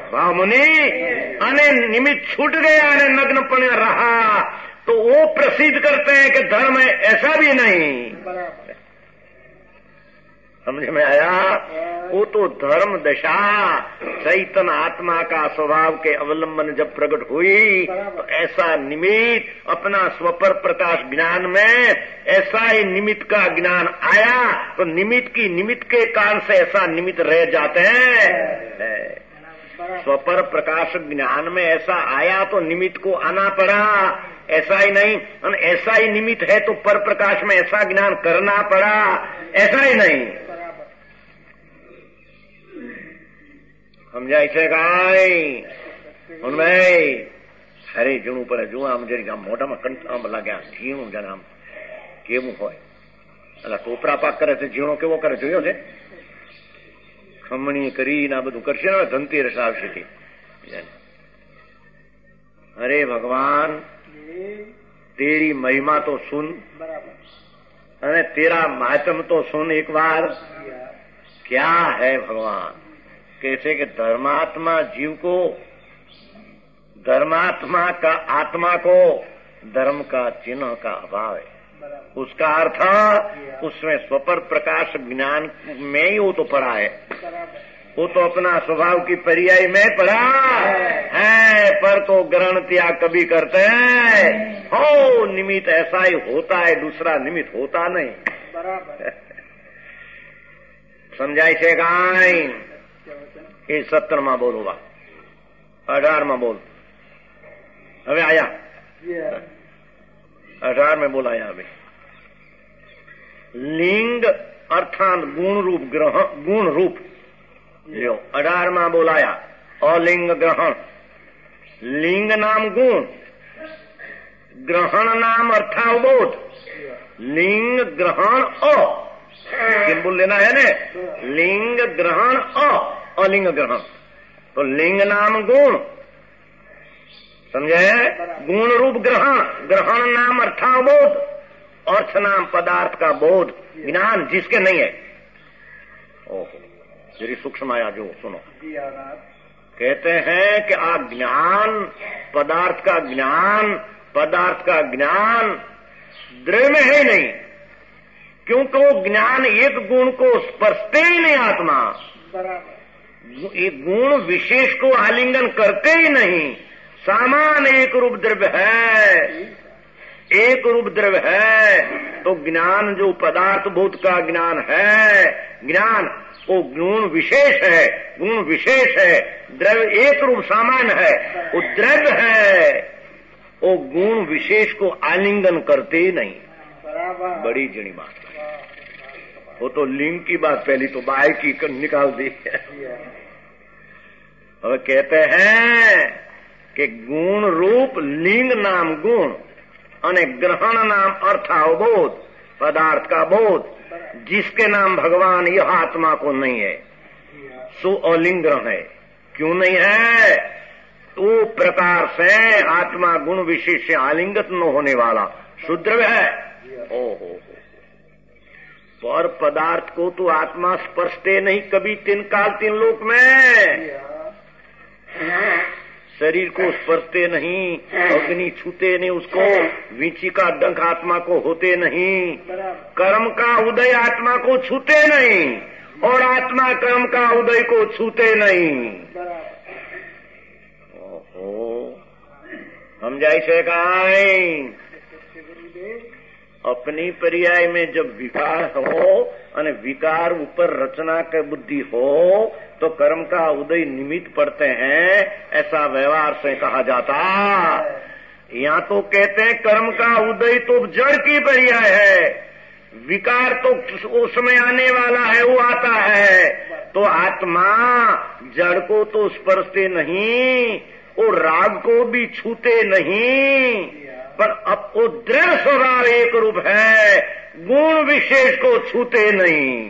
वाह मुनि, अने निमित्त छूट गया ने नग्नपन रहा, तो वो प्रसिद्ध करते हैं कि धर्म ऐसा भी नहीं। समझ में आया? वो तो धर्म दशा चैतन्य आत्मा का स्वभाव के अवलंबन जब प्रकट हुई, तो ऐसा निमित्त अपना स्वपर प्रकाश ज्ञान में ऐसा ही निमित्त का ज्ञान आया, तो निमित्त की निमित्त के कारण से ऐसा निमित्त रह जाते हैं। स्वपर प्रकाश ज्ञान में ऐसा आया तो निमित्त को आना पड़ा, ऐसा ही नहीं। और ऐसा ही निमित्त है तो पर प्रकाश में ऐसा ज्ञान करना पड़ा, ऐसा ही नहीं। સમજાય છે કાંઈ? ભાઈ હરે ઝીણું પડે જુઓ આમ જરી આમ મોઢામાં આમ લાગે આમ ઝીણું જાણે આમ કેવું હોય, એટલે ટોપરા પાક કરે છે ઝીણો કેવો કરે જોયો છે? ખમણી કરીને આ બધું કરશે ને ધનતેરસ આવશે તે। અરે ભગવાન તેરી મહિમા તો સુન અને તેરા માતમ तो सुन एक बार। क्या है भगवान? कैसे कि धर्मात्मा जीव को, धर्मात्मा का आत्मा को धर्म का चिन्ह का अभाव है। उसका अर्थ उसमें स्वपर प्रकाश ज्ञान में ही वो तो पड़ा है, वो तो अपना स्वभाव की पर्याय में पड़ा है, पर तो ग्रहण त्याग कभी करते हैं। हो निमित्त ऐसा ही होता है, दूसरा निमित्त होता नहीं। समझाय છે કાંઈ? એ 17 માં બોલો, 18 માં બોલ। હવે આયા 18 में बोलाया। अभी लिंग अर्थात गुण रूप ग्रहण, गुण रूप जो 18 में बोलाया। अलिंग ग्रहण, लिंग नाम गुण, ग्रहण नाम अर्थावबोध। लिंग ग्रहण किम बोल लेना है ने, लिंग ग्रहण अलिंग ग्रहण। तो लिंग नाम गुण, समझे? गुण रूप ग्रहण, ग्रहण नाम अर्थावबोध, अर्थ नाम पदार्थ का बोध, ज्ञान जिसके नहीं है। ओहो जरी सूक्ष्म आया जो सुनो। कहते हैं कि आप ज्ञान, पदार्थ का ज्ञान, पदार्थ का ज्ञान द्रव्य में है नहीं, क्योंकि वो ज्ञान एक गुण को स्पर्शते ही नहीं। आत्मा एक गुण विशेष को आलिंगन करते ही नहीं। सामान एक रूप द्रव्य है, एक रूप द्रव्य है, तो ज्ञान जो पदार्थ बोध का ज्ञान है, ज्ञान वो गुण विशेष है, गुण विशेष है। द्रव्य एक रूप सामान है, वो द्रव्य है, वो गुण विशेष को आलिंगन करते ही नहीं। बड़ी जड़ी बात है। वो तो लिंग की बात पहली तो बाय की निकाल दी। अब कहते हैं कि गुण रूप लिंग नाम गुण अने ग्रहण नाम अर्थावबोध, पदार्थ का बोध, जिसके नाम भगवान यह आत्मा को नहीं है, सो अलिंग ग्रहण है। क्यों नहीं है? तो प्रकार से आत्मा गुण विशेष से आलिंगत न होने वाला शुद्र है। ओहो पर पदार्थ को तो आत्मा स्पर्शते नहीं कभी, 3 काल 3 लोक में। शरीर को स्पर्शते नहीं, अग्नि छूते नहीं उसको, वींची का डंक आत्मा को होते नहीं, कर्म का उदय आत्मा को छूते नहीं, और आत्मा कर्म का उदय को छूते नहीं। ओहो समझाई से काई? अपनी पर्याय में जब विकार हो और विकार ऊपर रचना के बुद्धि हो तो कर्म का उदय निमित्त पड़ते हैं, ऐसा व्यवहार से कहा जाता। यहाँ तो कहते हैं कर्म का उदय तो जड़ की पर्याय है, विकार तो उसमें आने वाला है, वो आता है। तो आत्मा जड़ को तो स्पर्शते नहीं, वो राग को भी छूते नहीं, पर अब वो दृढ़ स्वभाव एक रूप है, गुण विशेष को छूते नहीं।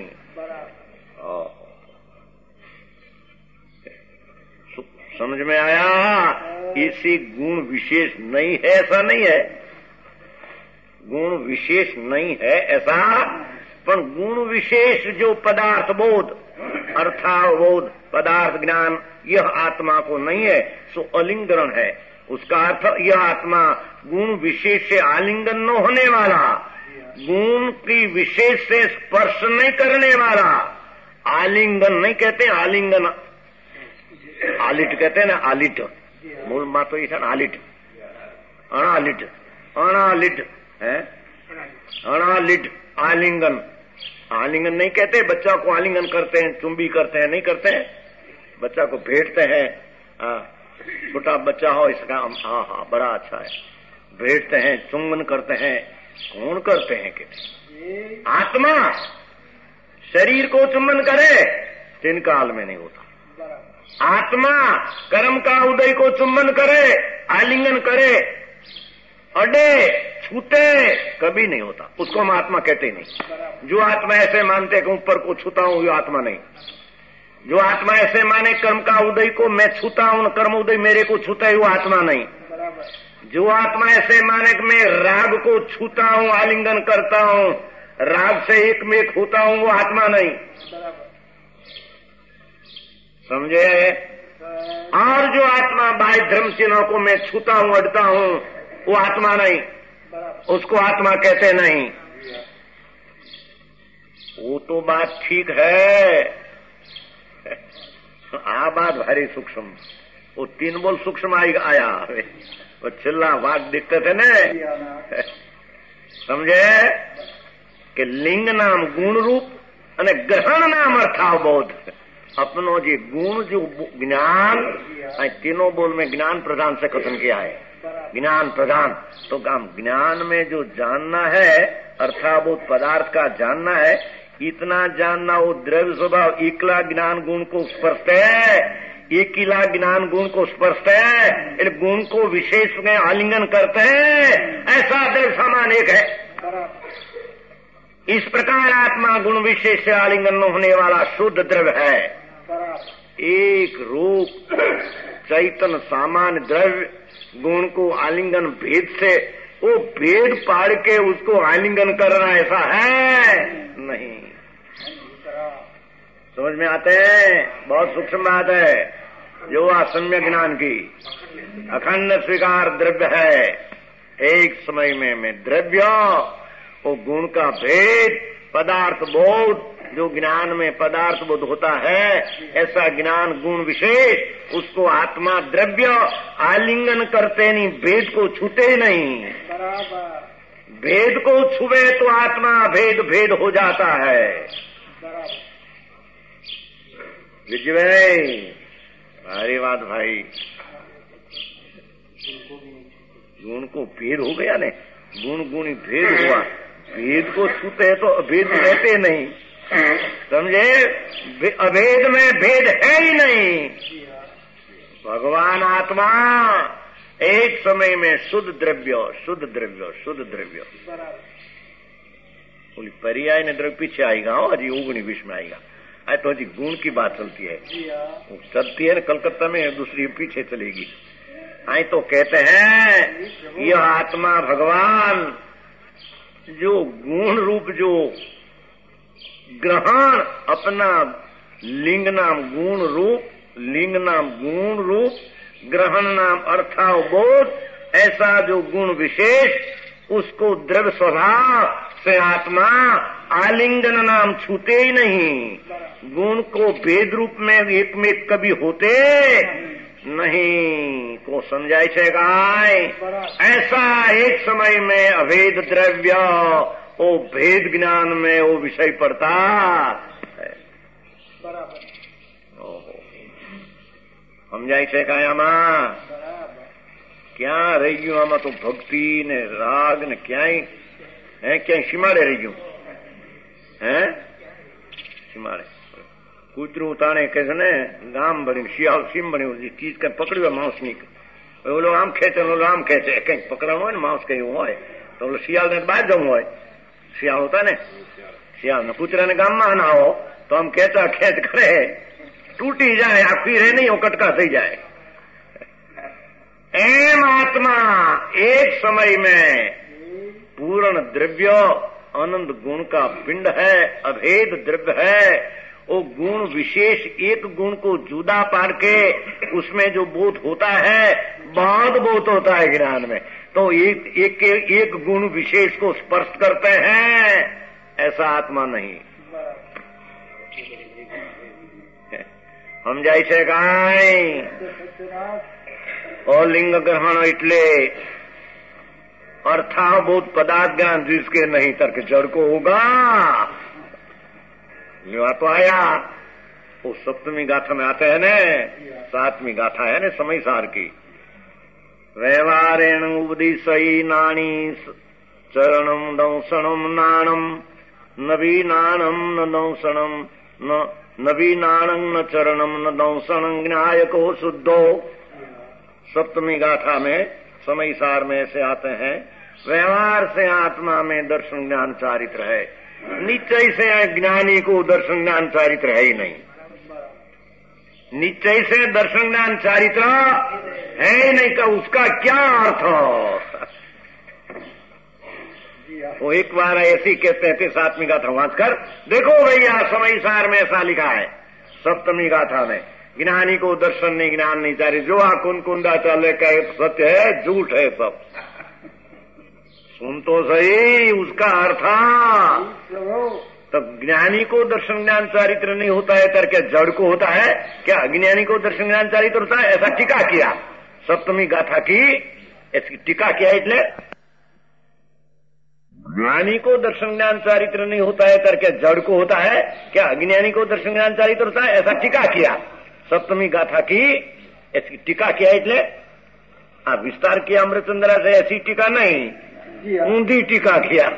समझ में आया? इसी गुण विशेष नहीं है ऐसा नहीं है, गुण विशेष नहीं है ऐसा, पर गुण विशेष जो पदार्थ बोध अर्थावबोध पदार्थ ज्ञान यह आत्मा को नहीं है, सो अलिंगन है। उसका अर्थ यह आत्मा गुण विशेष से आलिंगन न होने वाला, गुण की विशेष से स्पर्श नहीं करने वाला। आलिंगन नहीं कहते, आलिंगन आलिट कहते हैं ना, आलिट मूल बात तो ये था ना, आलिट अणालिट, अणालिट है, अणालिट आलिंगन। आलिंगन नहीं कहते, बच्चा को आलिंगन करते हैं, चुंबी करते हैं, नहीं करते हैं, बच्चा को भेंटते हैं। छोटा बच्चा हो इसका हाँ बड़ा अच्छा है, भेंटते हैं, चुंबन करते हैं। कौन करते हैं कहते? आत्मा शरीर को चुंबन करे तीन काल में नहीं होता। आत्मा कर्म का उदय को चुंबन करे, आलिंगन करे, अडे छूते कभी नहीं होता, उसको हम आत्मा कहते नहीं। जो आत्मा ऐसे मानते कि ऊपर को छूता हूं, ये आत्मा नहीं। जो आत्मा ऐसे माने कर्म का उदय को मैं छूता हूं, कर्म उदय मेरे को छूता है, वो आत्मा नहीं। जो आत्मा ऐसे माने कि मैं राग को छूता हूं, आलिंगन करता हूं, राग से एक में एक होता हूं, वो आत्मा नहीं। समझे? और जो आत्मा बाह्य धर्म चिन्हों को मैं छूता हूं, अड़ता हूं, वो आत्मा नहीं, उसको आत्मा कहते नहीं। वो तो बात ठीक है, आ बात भारी सूक्ष्म। वो तीन बोल सूक्ष्म आया, वो छिल्ला वाक दिखते थे न, समझे? कि लिंग नाम गुण रूप અને ગ્રહણ નામ અર્થાવબોધ। अपनो जी गुण जो ज्ञान, तीनों बोल में ज्ञान प्रधान से कथन किया है, ज्ञान प्रधान। तो काम ज्ञान में जो जानना है, अर्थावबोध पदार्थ का जानना है, इतना जानना वो द्रव्य स्वभाव एकला ज्ञान गुण को स्पर्श है, एकिला ज्ञान गुण को स्पर्श है, गुण को विशेष में आलिंगन करते हैं, ऐसा द्रव्य समान एक है। इस प्रकार आत्मा गुण विशेष से आलिंगन न होने वाला शुद्ध द्रव्य है। एक रूप चैतन्य सामान्य द्रव्य गुण को आलिंगन भेद से वो भेद पाड़ के उसको आलिंगन करना ऐसा है नहीं। समझ में आते हैं? बहुत सूक्ष्म बात है। जो असम्य ज्ञान की अखंड स्वीकार द्रव्य है, एक समय में द्रव्य वो गुण का भेद पदार्थ बोध, जो ज्ञान में पदार्थ बोध होता है, ऐसा ज्ञान गुण विशेष उसको आत्मा द्रव्य आलिंगन करते नहीं, भेद को छूते नहीं। भेद को छुए तो आत्मा भेद भेद हो जाता है। विजय भारी बात भाई, गुण को भेद हो गया ने, गुण गुणी भेद हुआ, भेद को छूते तो अभेद रहते नहीं, समझे? अभेद में भेद है ही नहीं। भगवान आत्मा एक समय में शुद्ध द्रव्य शुद्ध द्रव्य शुद्ध द्रव्य, बोली पर्याय ने द्रव्य पीछे आएगा, अजी 19-20 में आएगा। आज तो अजी गुण की बात चलती है, चलती है ना, कलकत्ता में दूसरी पीछे चलेगी। आई तो कहते हैं यह आत्मा भगवान जो गुण रूप जो ग्रहण अपना लिंग नाम गुण रूप, लिंग नाम गुण रूप, ग्रहण नाम अर्थावबोध, ऐसा जो गुण विशेष उसको द्रव्य स्वभाव से आत्मा आलिंगन नाम छूते ही नहीं। गुण को भेद रूप में एक में कभी होते नहीं को समझाय છે गाय। ऐसा एक समय में अभेद द्रव्य वो भेद ज्ञान में वो विषय पड़ता है। समझाय છે का आमा क्या रही गયું आमा तो भक्ति ने राग ने ક્યાંય है, ક્યાંય सीमाड़े रही गયું है, सीमाड़े कूतरू ताणे कहे ने गाम बनी शियाल सीम बनी चीज कहीं पकड़ी मांस नहीं, ओलो आम खेचे ओलो आम खेचे, कहीं पकड़ानो हो मांस कहीं हो तो ओलो शियाल ने बाहर जमू हो, शियाल होता ने शियाल ने कूतरा ने गाम में ना हो तो हम खेचा खेच करे टूटी जाए, आखी रे नहीं हो कटका थी जाए। एम आत्मा एक समय में पूर्ण द्रव्य आनंद गुण का पिंड है, अभेद द्रव्य है, वो गुण विशेष एक गुण को जुदा पार के उसमें जो बोध होता है बहुत बोध होता है ज्ञान में। तो एक गुण विशेष को स्पर्श करते हैं, ऐसा आत्मा नहीं। हम जैसे गाय और लिंग ग्रहण इटले अर्थाभूत पदार्थ ज्ञान जिसके नहीं तर्क जड़ को होगा। तो आया वो सप्तमी गाथा में आते हैं ने, 7वीं गाथा है ने समय सार की। व्यवहारेण उपदिशई नाणी चरणम दंसणम नाणम नवीनाणम न दंसणम न नवीनाणं न चरणम न दंसणं ज्ञायको शुद्धो। सप्तमी गाथा में समय सार में ऐसे आते हैं, व्यवहार से आत्मा में दर्शन ज्ञान चारित्र है, निश्चय से ज्ञानी को दर्शन ज्ञान चारित्र है ही नहीं। निश्चय से दर्शन ज्ञान चारित्र है ही नहीं का उसका क्या अर्थ? वो एक बार ऐसी कहते थे 7वीं गाथा वाँच कर देखो भैया, समय सार में ऐसा लिखा है 7वीं गाथा में, ज्ञानी को दर्शन नहीं ज्ञान नहीं चारित्र, जो कुन कुंडा चले का सत्य है झूठ है सब। सुन तो सही उसका अर्थ। तब ज्ञानी को दर्शन ज्ञान चारित्र नहीं होता है करके जड़ को होता है क्या? अज्ञानी को दर्शन ज्ञान चारित्र होता है, ऐसा टीका किया 7वीं गाथा की, ऐसी टीका किया। इसलिए ज्ञानी को दर्शन ज्ञान चारित्र नहीं होता है करके जड़ को होता है क्या? अज्ञानी को दर्शन ज्ञान चारित्र होता है, ऐसा टीका किया 7वीं गाथा की, ऐसी टीका किया। इसलिए विस्तार किया अमृतचंद्रा से, ऐसी टीका नहीं, ऊंधी टीका किया,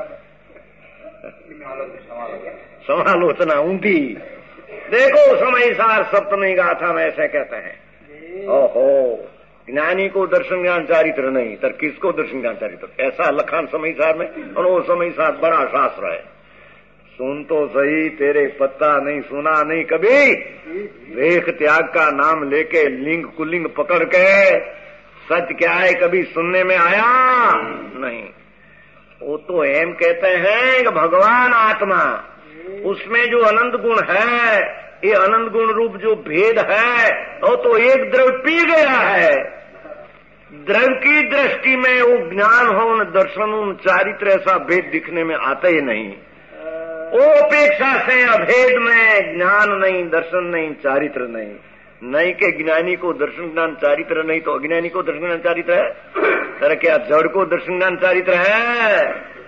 समालोचना ऊंधी। देखो समय सार 7वीं गाथा में ऐसे कहते हैं। ओहो, ज्ञानी को दर्शन ज्ञान चारित्र नहीं तर किसको दर्शन ज्ञान चारित्र, ऐसा लखान समय सार में। और वो समय सार बड़ा शास्त्र है, सुन तो सही, तेरे पत्ता नहीं सुना नहीं कभी। देख त्याग का नाम लेके लिंग कुलिंग पकड़ के सच क्या है कभी सुनने में आया नहीं। वो तो एम कहते हैं कि भगवान आत्मा, उसमें जो अनंत गुण है, ये अनंत गुण रूप जो भेद है वो तो एक द्रव्य पी गया है। द्रव्य की दृष्टि में वो ज्ञान हो दर्शन हो चारित्र ऐसा भेद दिखने में आता ही नहीं। वो अपेक्षा से अभेद में ज्ञान नहीं दर्शन नहीं चारित्र नहीं। नहीं के ज्ञानी को दर्शन ज्ञान चारित्र नहीं तो अज्ञानी को दर्शन ज्ञान चारित्र है, तर क्या जड़ को दर्शन ज्ञान चारित्र है?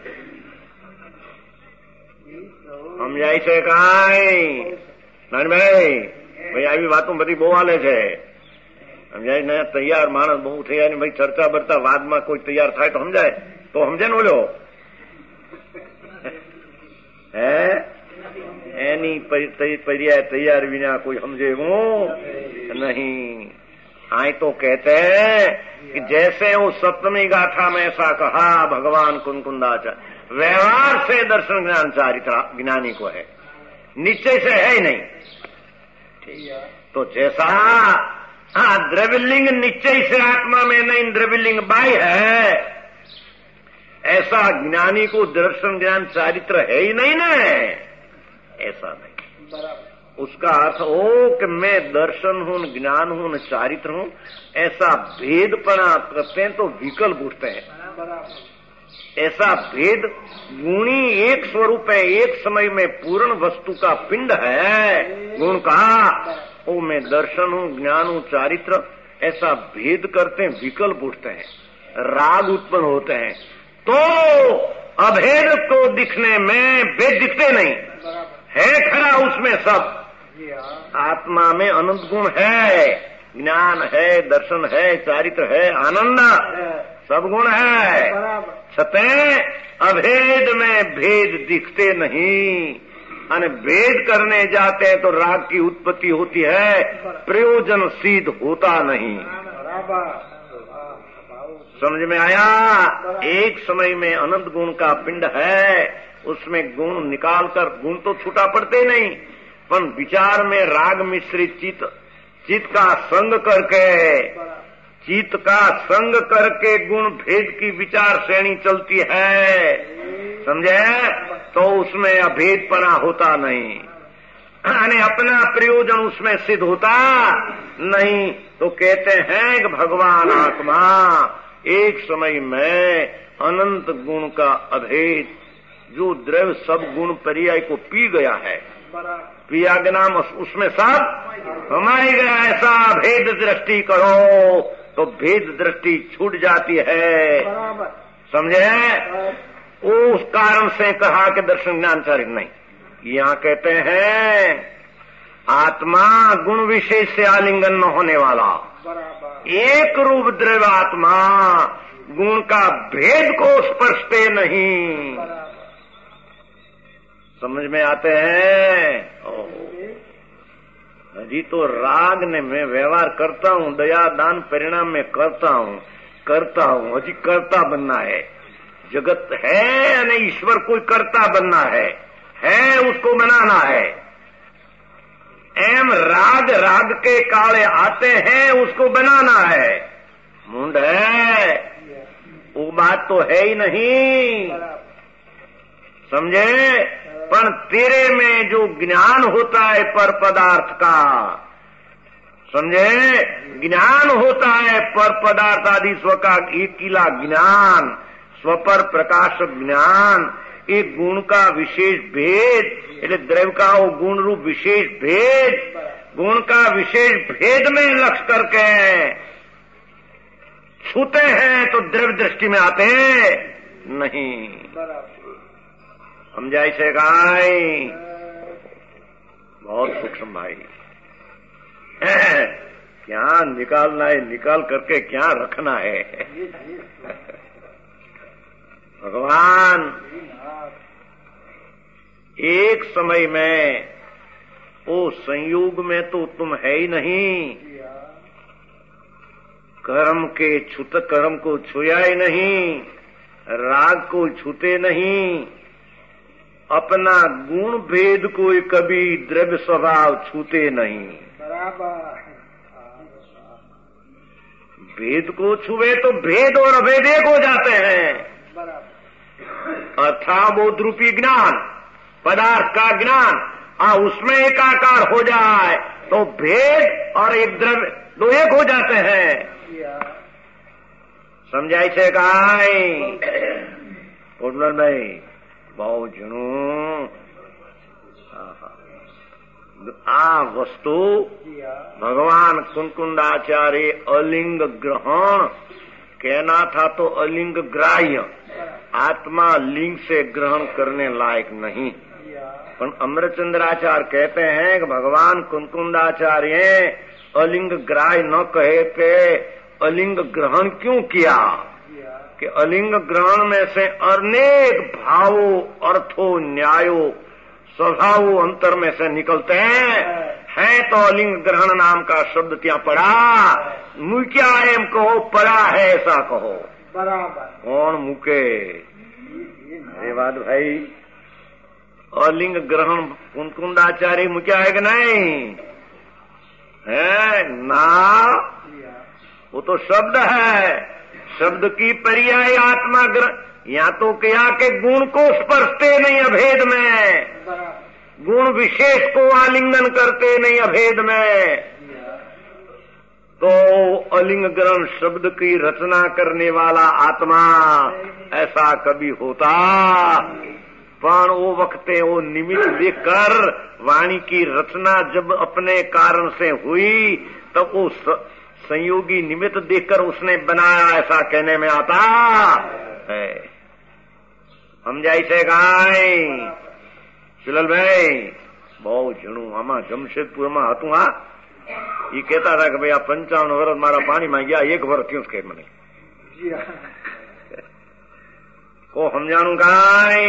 हम यही से कहा भाई આવી વાતો બધી બહુ હાલે છે। સમજાય ને, તૈયાર માણસ બહુ થયા ને ભાઈ ચર્ચા બરતા વાદમાં કોઈ તૈયાર થાય તો સમજે ને ઓલો હે એની તૈયાર વિના कोई समझे वो नहीं। आए तो कहते हैं कि जैसे वो 7वीं गाथा में ऐसा कहा भगवान कुनकुंदाचार्य, व्यवहार से दर्शन ज्ञान चारित्र ज्ञानी को है, निश्चय से है ही नहीं। तो जैसा द्रव्यलिंग निश्चय से आत्मा में नहीं द्रव्यलिंग बाह्य है, ऐसा ज्ञानी को दर्शन ज्ञान चारित्र है ही नहीं ना, ऐसा नहीं। उसका अर्थ हो कि मैं दर्शन हूं ज्ञान हूं चारित्र हूं, ऐसा भेदपना करते हैं तो विकल्प उठते हैं। ऐसा भेद गुणी एक स्वरूप है, एक समय में पूर्ण वस्तु का पिंड है गुण का, वो मैं दर्शन हूं ज्ञान हूं चारित्र, ऐसा भेद करते हैं, विकल्प उठते हैं, राग उत्पन्न होते हैं। तो अभेद को दिखने में भेद दिखते नहीं है, खरा उसमें सब आत्मा में अनंत गुण है, ज्ञान है दर्शन है चारित्र है आनंद सब गुण है, छते अभेद में भेद दिखते नहीं। अने भेद करने जाते हैं तो राग की उत्पत्ति होती है, प्रयोजन सिद्ध होता नहीं। समझ में आया? एक समय में अनंत गुण का पिंड है, उसमें गुण निकालकर गुण तो छूटा पड़ते नहीं, पर विचार में राग मिश्रित चित्त का संग करके, चित्त का संग करके गुण भेद की विचार श्रेणी चलती है, समझे? तो उसमें अभेदपना होता नहीं। यानी अपना प्रयोजन उसमें सिद्ध होता नहीं। तो कहते हैं कि भगवान आत्मा एक समय में अनंत गुण का अभेद, जो द्रव्य सब गुण पर्याय को पी गया है, पिया के नाम उसमें सब हमारी गया, ऐसा भेद दृष्टि करो तो भेद दृष्टि छूट जाती है। समझे? उस कारण से कहा कि दर्शन ज्ञान चारित नहीं। यहाँ कहते हैं आत्मा गुण विशेष से आलिंगन न होने वाला, एक रूप द्रव्य आत्मा गुण का भेद को स्पर्शते नहीं। समझ में आते हैं? अजी तो राग ने मैं व्यवहार करता हूँ, दया दान परिणाम में करता हूँ, अजी करता बनना है। जगत है यानी ईश्वर कोई करता बनना है उसको बनाना है। एम राग के काले आते हैं, उसको बनाना है। मुंड है, वो बात तो है ही नहीं। समझे? पर तेरे में जो ज्ञान होता है पर पदार्थ का, समझे, ज्ञान होता है पर पदार्थ आदि स्व का एक किला ज्ञान, स्वपर प्रकाशक ज्ञान, एक गुण का विशेष भेद, એટલે द्रव्य का वो गुण रूप विशेष भेद, गुण का विशेष भेद में लक्ष्य करके छूते हैं तो द्रव्य दृष्टि में आते नहीं। समझाई से गाय बहुत सूक्ष्म भाई क्या निकालना है, निकाल करके क्या रखना है। भगवान एक समय में वो संयोग में तो तुम है ही नहीं, कर्म के छूत कर्म को छुया ही नहीं, राग को छूते नहीं, अपना गुण भेद को कभी द्रव्य स्वभाव छूते नहीं। भेद को छुए तो भेद और अभेद एक हो जाते हैं। अर्थाबोध रूपी ज्ञान, पदार्थ का ज्ञान, उसमें एकाकार हो जाए तो भेद और एक द्रव्य दो एक हो जाते हैं। समझाई से गाय उर्मल भाई बहुत जणू आ वस्तु भगवान कुंकुंडाचार्य अलिंग ग्रहण कहना था तो अलिंग ग्राह्य, आत्मा लिंग से ग्रहण करने लायक नहीं। पर अमृतचंद्राचार्य कहते हैं कि भगवान कुंकुंडाचार्य अलिंग ग्राह्य न कहे पे अलिंग ग्रहण क्यों किया कि अलिंग ग्रहण में से अनेक भावों, अर्थों, न्यायों, स्वभावों अंतर में से निकलते हैं तो अलिंग ग्रहण नाम का शब्द क्या पड़ा, मुक्या एम कहो पड़ा है ऐसा कहो। बराबर कौन मुके? अरे बात भाई अलिंग ग्रहण कुंकुंडाचार्य मुक्या है कि नहीं है ना? वो तो शब्द है, शब्द की पर्याय आत्मा ग्रहण। यहाँ तो क्या के गुण को स्पर्शते नहीं अभेद में, गुण विशेष को आलिंगन करते नहीं अभेद में, तो अलिंग ग्रहण शब्द की रचना करने वाला आत्मा ऐसा कभी होता। पर वो वक्ते वो निमित्त देखकर वाणी की रचना जब अपने कारण से हुई तब वो संयोगी निमित्त देखकर उसने बनाया ऐसा कहने में आता है। समझाई से गाय सुलल भाई बहुत जणू आमा जमशेदपुर में હતું હા ये कहता था कि भाई 55 वर्ष मारा पानी में गया, 1 वर्ष क्यों कहे मैंने को समझाणु गाय।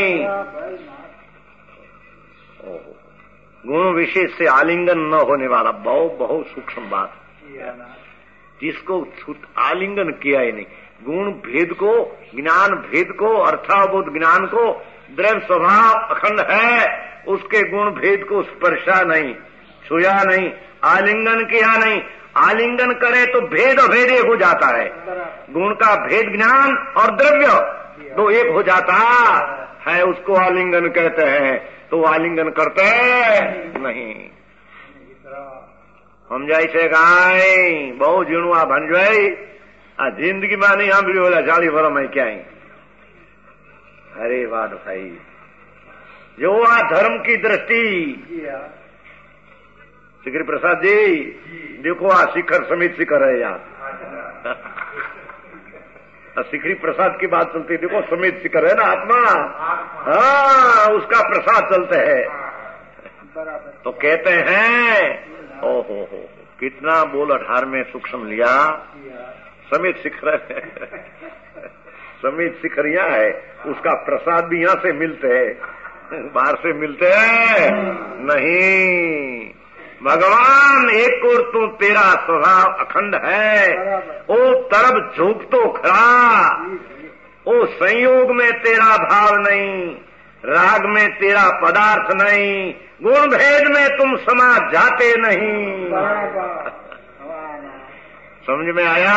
गुण विशेष से आलिंगन न होने वाला बहुत बहुत सूक्ष्म बात, जिसको आलिंगन किया ही नहीं, गुण भेद को, ज्ञान भेद को, अर्थाबोध ज्ञान को, द्रव्य स्वभाव अखंड है, उसके गुण भेद को स्पर्शा नहीं, छुया नहीं, आलिंगन किया नहीं। आलिंगन करे तो भेद अभेद एक हो जाता है, गुण का भेद ज्ञान और द्रव्य दो एक हो जाता है उसको आलिंगन कहते हैं, तो आलिंगन करते नहीं। हम जैसे गाय बहु झीणुआ भंजवाई आ जिंदगी में नहीं हम भी बोला 40 वर्ष में क्या ही। अरे वाह भाई, जो आ धर्म की दृष्टि। शिखरी प्रसाद जी देखो आ शिखर समित शिखर है यार। शिखरी प्रसाद की बात चलती, देखो समित शिखर है ना आत्मा, हाँ उसका प्रसाद चलते है। तो कहते हैं ओहो हो कितना बोल 18 में सूक्ष्म लिया। समित शिखर समित शिखर यहाँ है, उसका प्रसाद भी यहाँ से मिलते हैं, बाहर से मिलते हैं नहीं। भगवान एक और तो तेरा स्वभाव अखंड है, ओ तरफ झुक तो खड़ा, ओ संयोग में तेरा भाव नहीं, राग में तेरा पदार्थ नहीं, गुण भेद में तुम समा जाते नहीं। समझ में आया?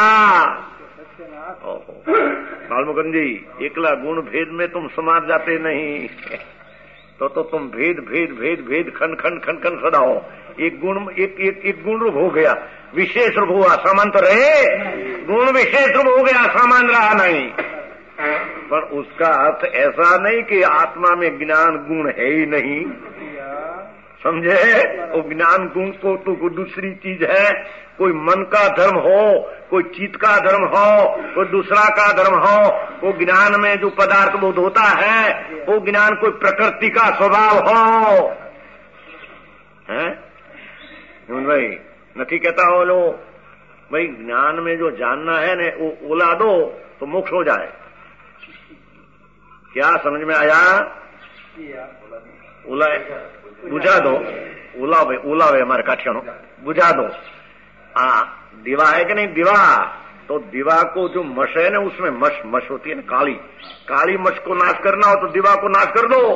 बालमुकुंद जी एकला गुण भेद में तुम समा जाते नहीं, तो तुम भेद भेद भेद भेद खंड खंड खंड खंड सदाओ। एक गुण रूप हो गया, विशेष रूप हुआ, सामान तो रहे, गुण विशेष रूप हो गया, सामान रहा नहीं। पर उसका अर्थ ऐसा नहीं कि आत्मा में ज्ञान गुण है ही नहीं, समझे? वो ज्ञान गुण को तो दूसरी चीज है। कोई मन का धर्म हो, कोई चित्त का धर्म हो, कोई दूसरा का धर्म हो, वो ज्ञान में जो पदार्थ बोध होता है वो ज्ञान कोई प्रकृति का स्वभाव हो, हैं? भाई नहीं कहता हो लो भाई ज्ञान में जो जानना है ने वो उला दो तो मोक्ष हो जाए। क्या समझ में आया? उला बुझा दो, उलावे हमारे काठियानो बुझा दो। हाँ दीवा है कि नहीं? दीवा तो दीवा को जो मश है ना उसमें मश होती है ना, काली मश को नाश करना हो तो दीवा को नाश कर दो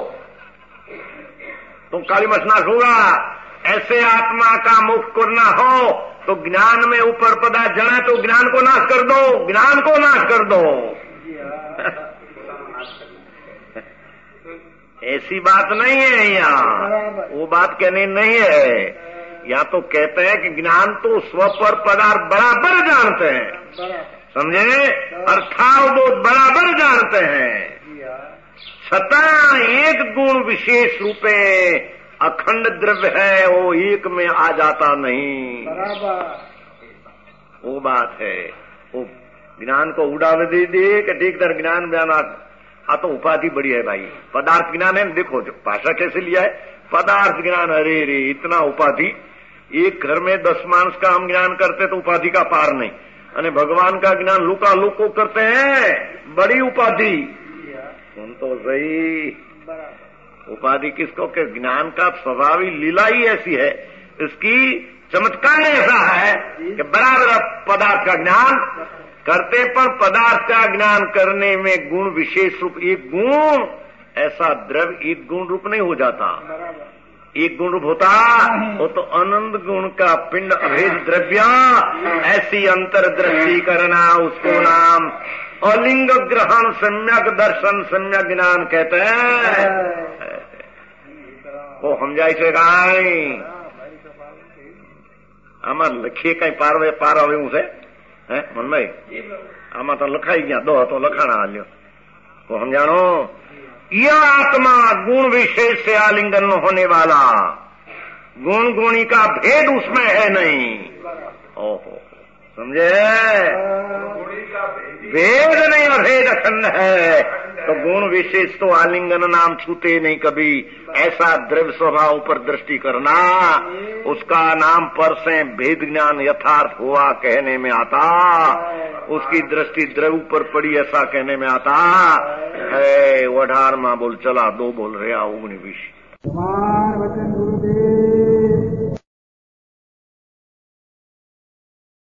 तो काली मश नाश होगा। ऐसे आत्मा का मुक्त करना हो तो ज्ञान में ऊपर पदा जड़ है तो ज्ञान को नाश कर दो, ज्ञान को नाश कर दो। ऐसी बात नहीं है यहाँ, वो बात कहनी नहीं है। या तो कहते हैं कि ज्ञान तो स्व पर पदार्थ बराबर जानते हैं, समझे? अर्थात वो बराबर जानते हैं, सता एक गुण विशेष रूपे अखंड द्रव्य है, वो एक में आ जाता नहीं, वो बात है। वो ज्ञान को उड़ावे दे दे कि ठीक तरह ज्ञान बयान आ तो उपाधि बड़ी है भाई। पदार्थ ज्ञान है, देखो जो भाषा कैसे लिया है, पदार्थ ज्ञान, अरे रे इतना उपाधि। एक घर में 10 मानस का हम ज्ञान करते तो उपाधि का पार नहीं, अने भगवान का ज्ञान लुका लुक को करते हैं, बड़ी उपाधि। सुन तो सही, उपाधि किसको? के ज्ञान का स्वभाव ही लीला ही ऐसी है, इसकी चमत्कार ऐसा है कि बराबर पदार्थ का ज्ञान करते, पर पदार्थ का ज्ञान करने में गुण विशेष रूप, एक गुण ऐसा द्रव्य एक गुण रूप नहीं हो जाता। एक गुण रूप होता वो तो अनंत गुण का पिंड अभेद द्रव्य, ऐसी अंतर्दृष्टि करना उसको नाम अलिंग ग्रहण सम्यक दर्शन सम्यक ज्ञान कहते हैं। वो हम जैसे गाय आमा लखीए कई पार આવે એવું છે હે મનભાઈ? આમાં તો લખાઈ ગયા, દો તો લખાણા આલ્યો તો સમજાણો। यह आत्मा गुण विशेष से आलिंगन होने वाला, गुण गुणी का भेद उसमें है नहीं। ओहो समझे? भेद नहीं और भेद अखंड है, तो गुण विशेष तो आलिंगन नाम छूते नहीं कभी। ऐसा द्रव्य स्वभाव पर दृष्टि करना, उसका नाम पर से भेद ज्ञान यथार्थ हुआ कहने में आता, उसकी दृष्टि द्रव्य पर पड़ी ऐसा कहने में आता है। 18 बोल चला, 2 बोल रहा 19-20। वचन गुरुदेव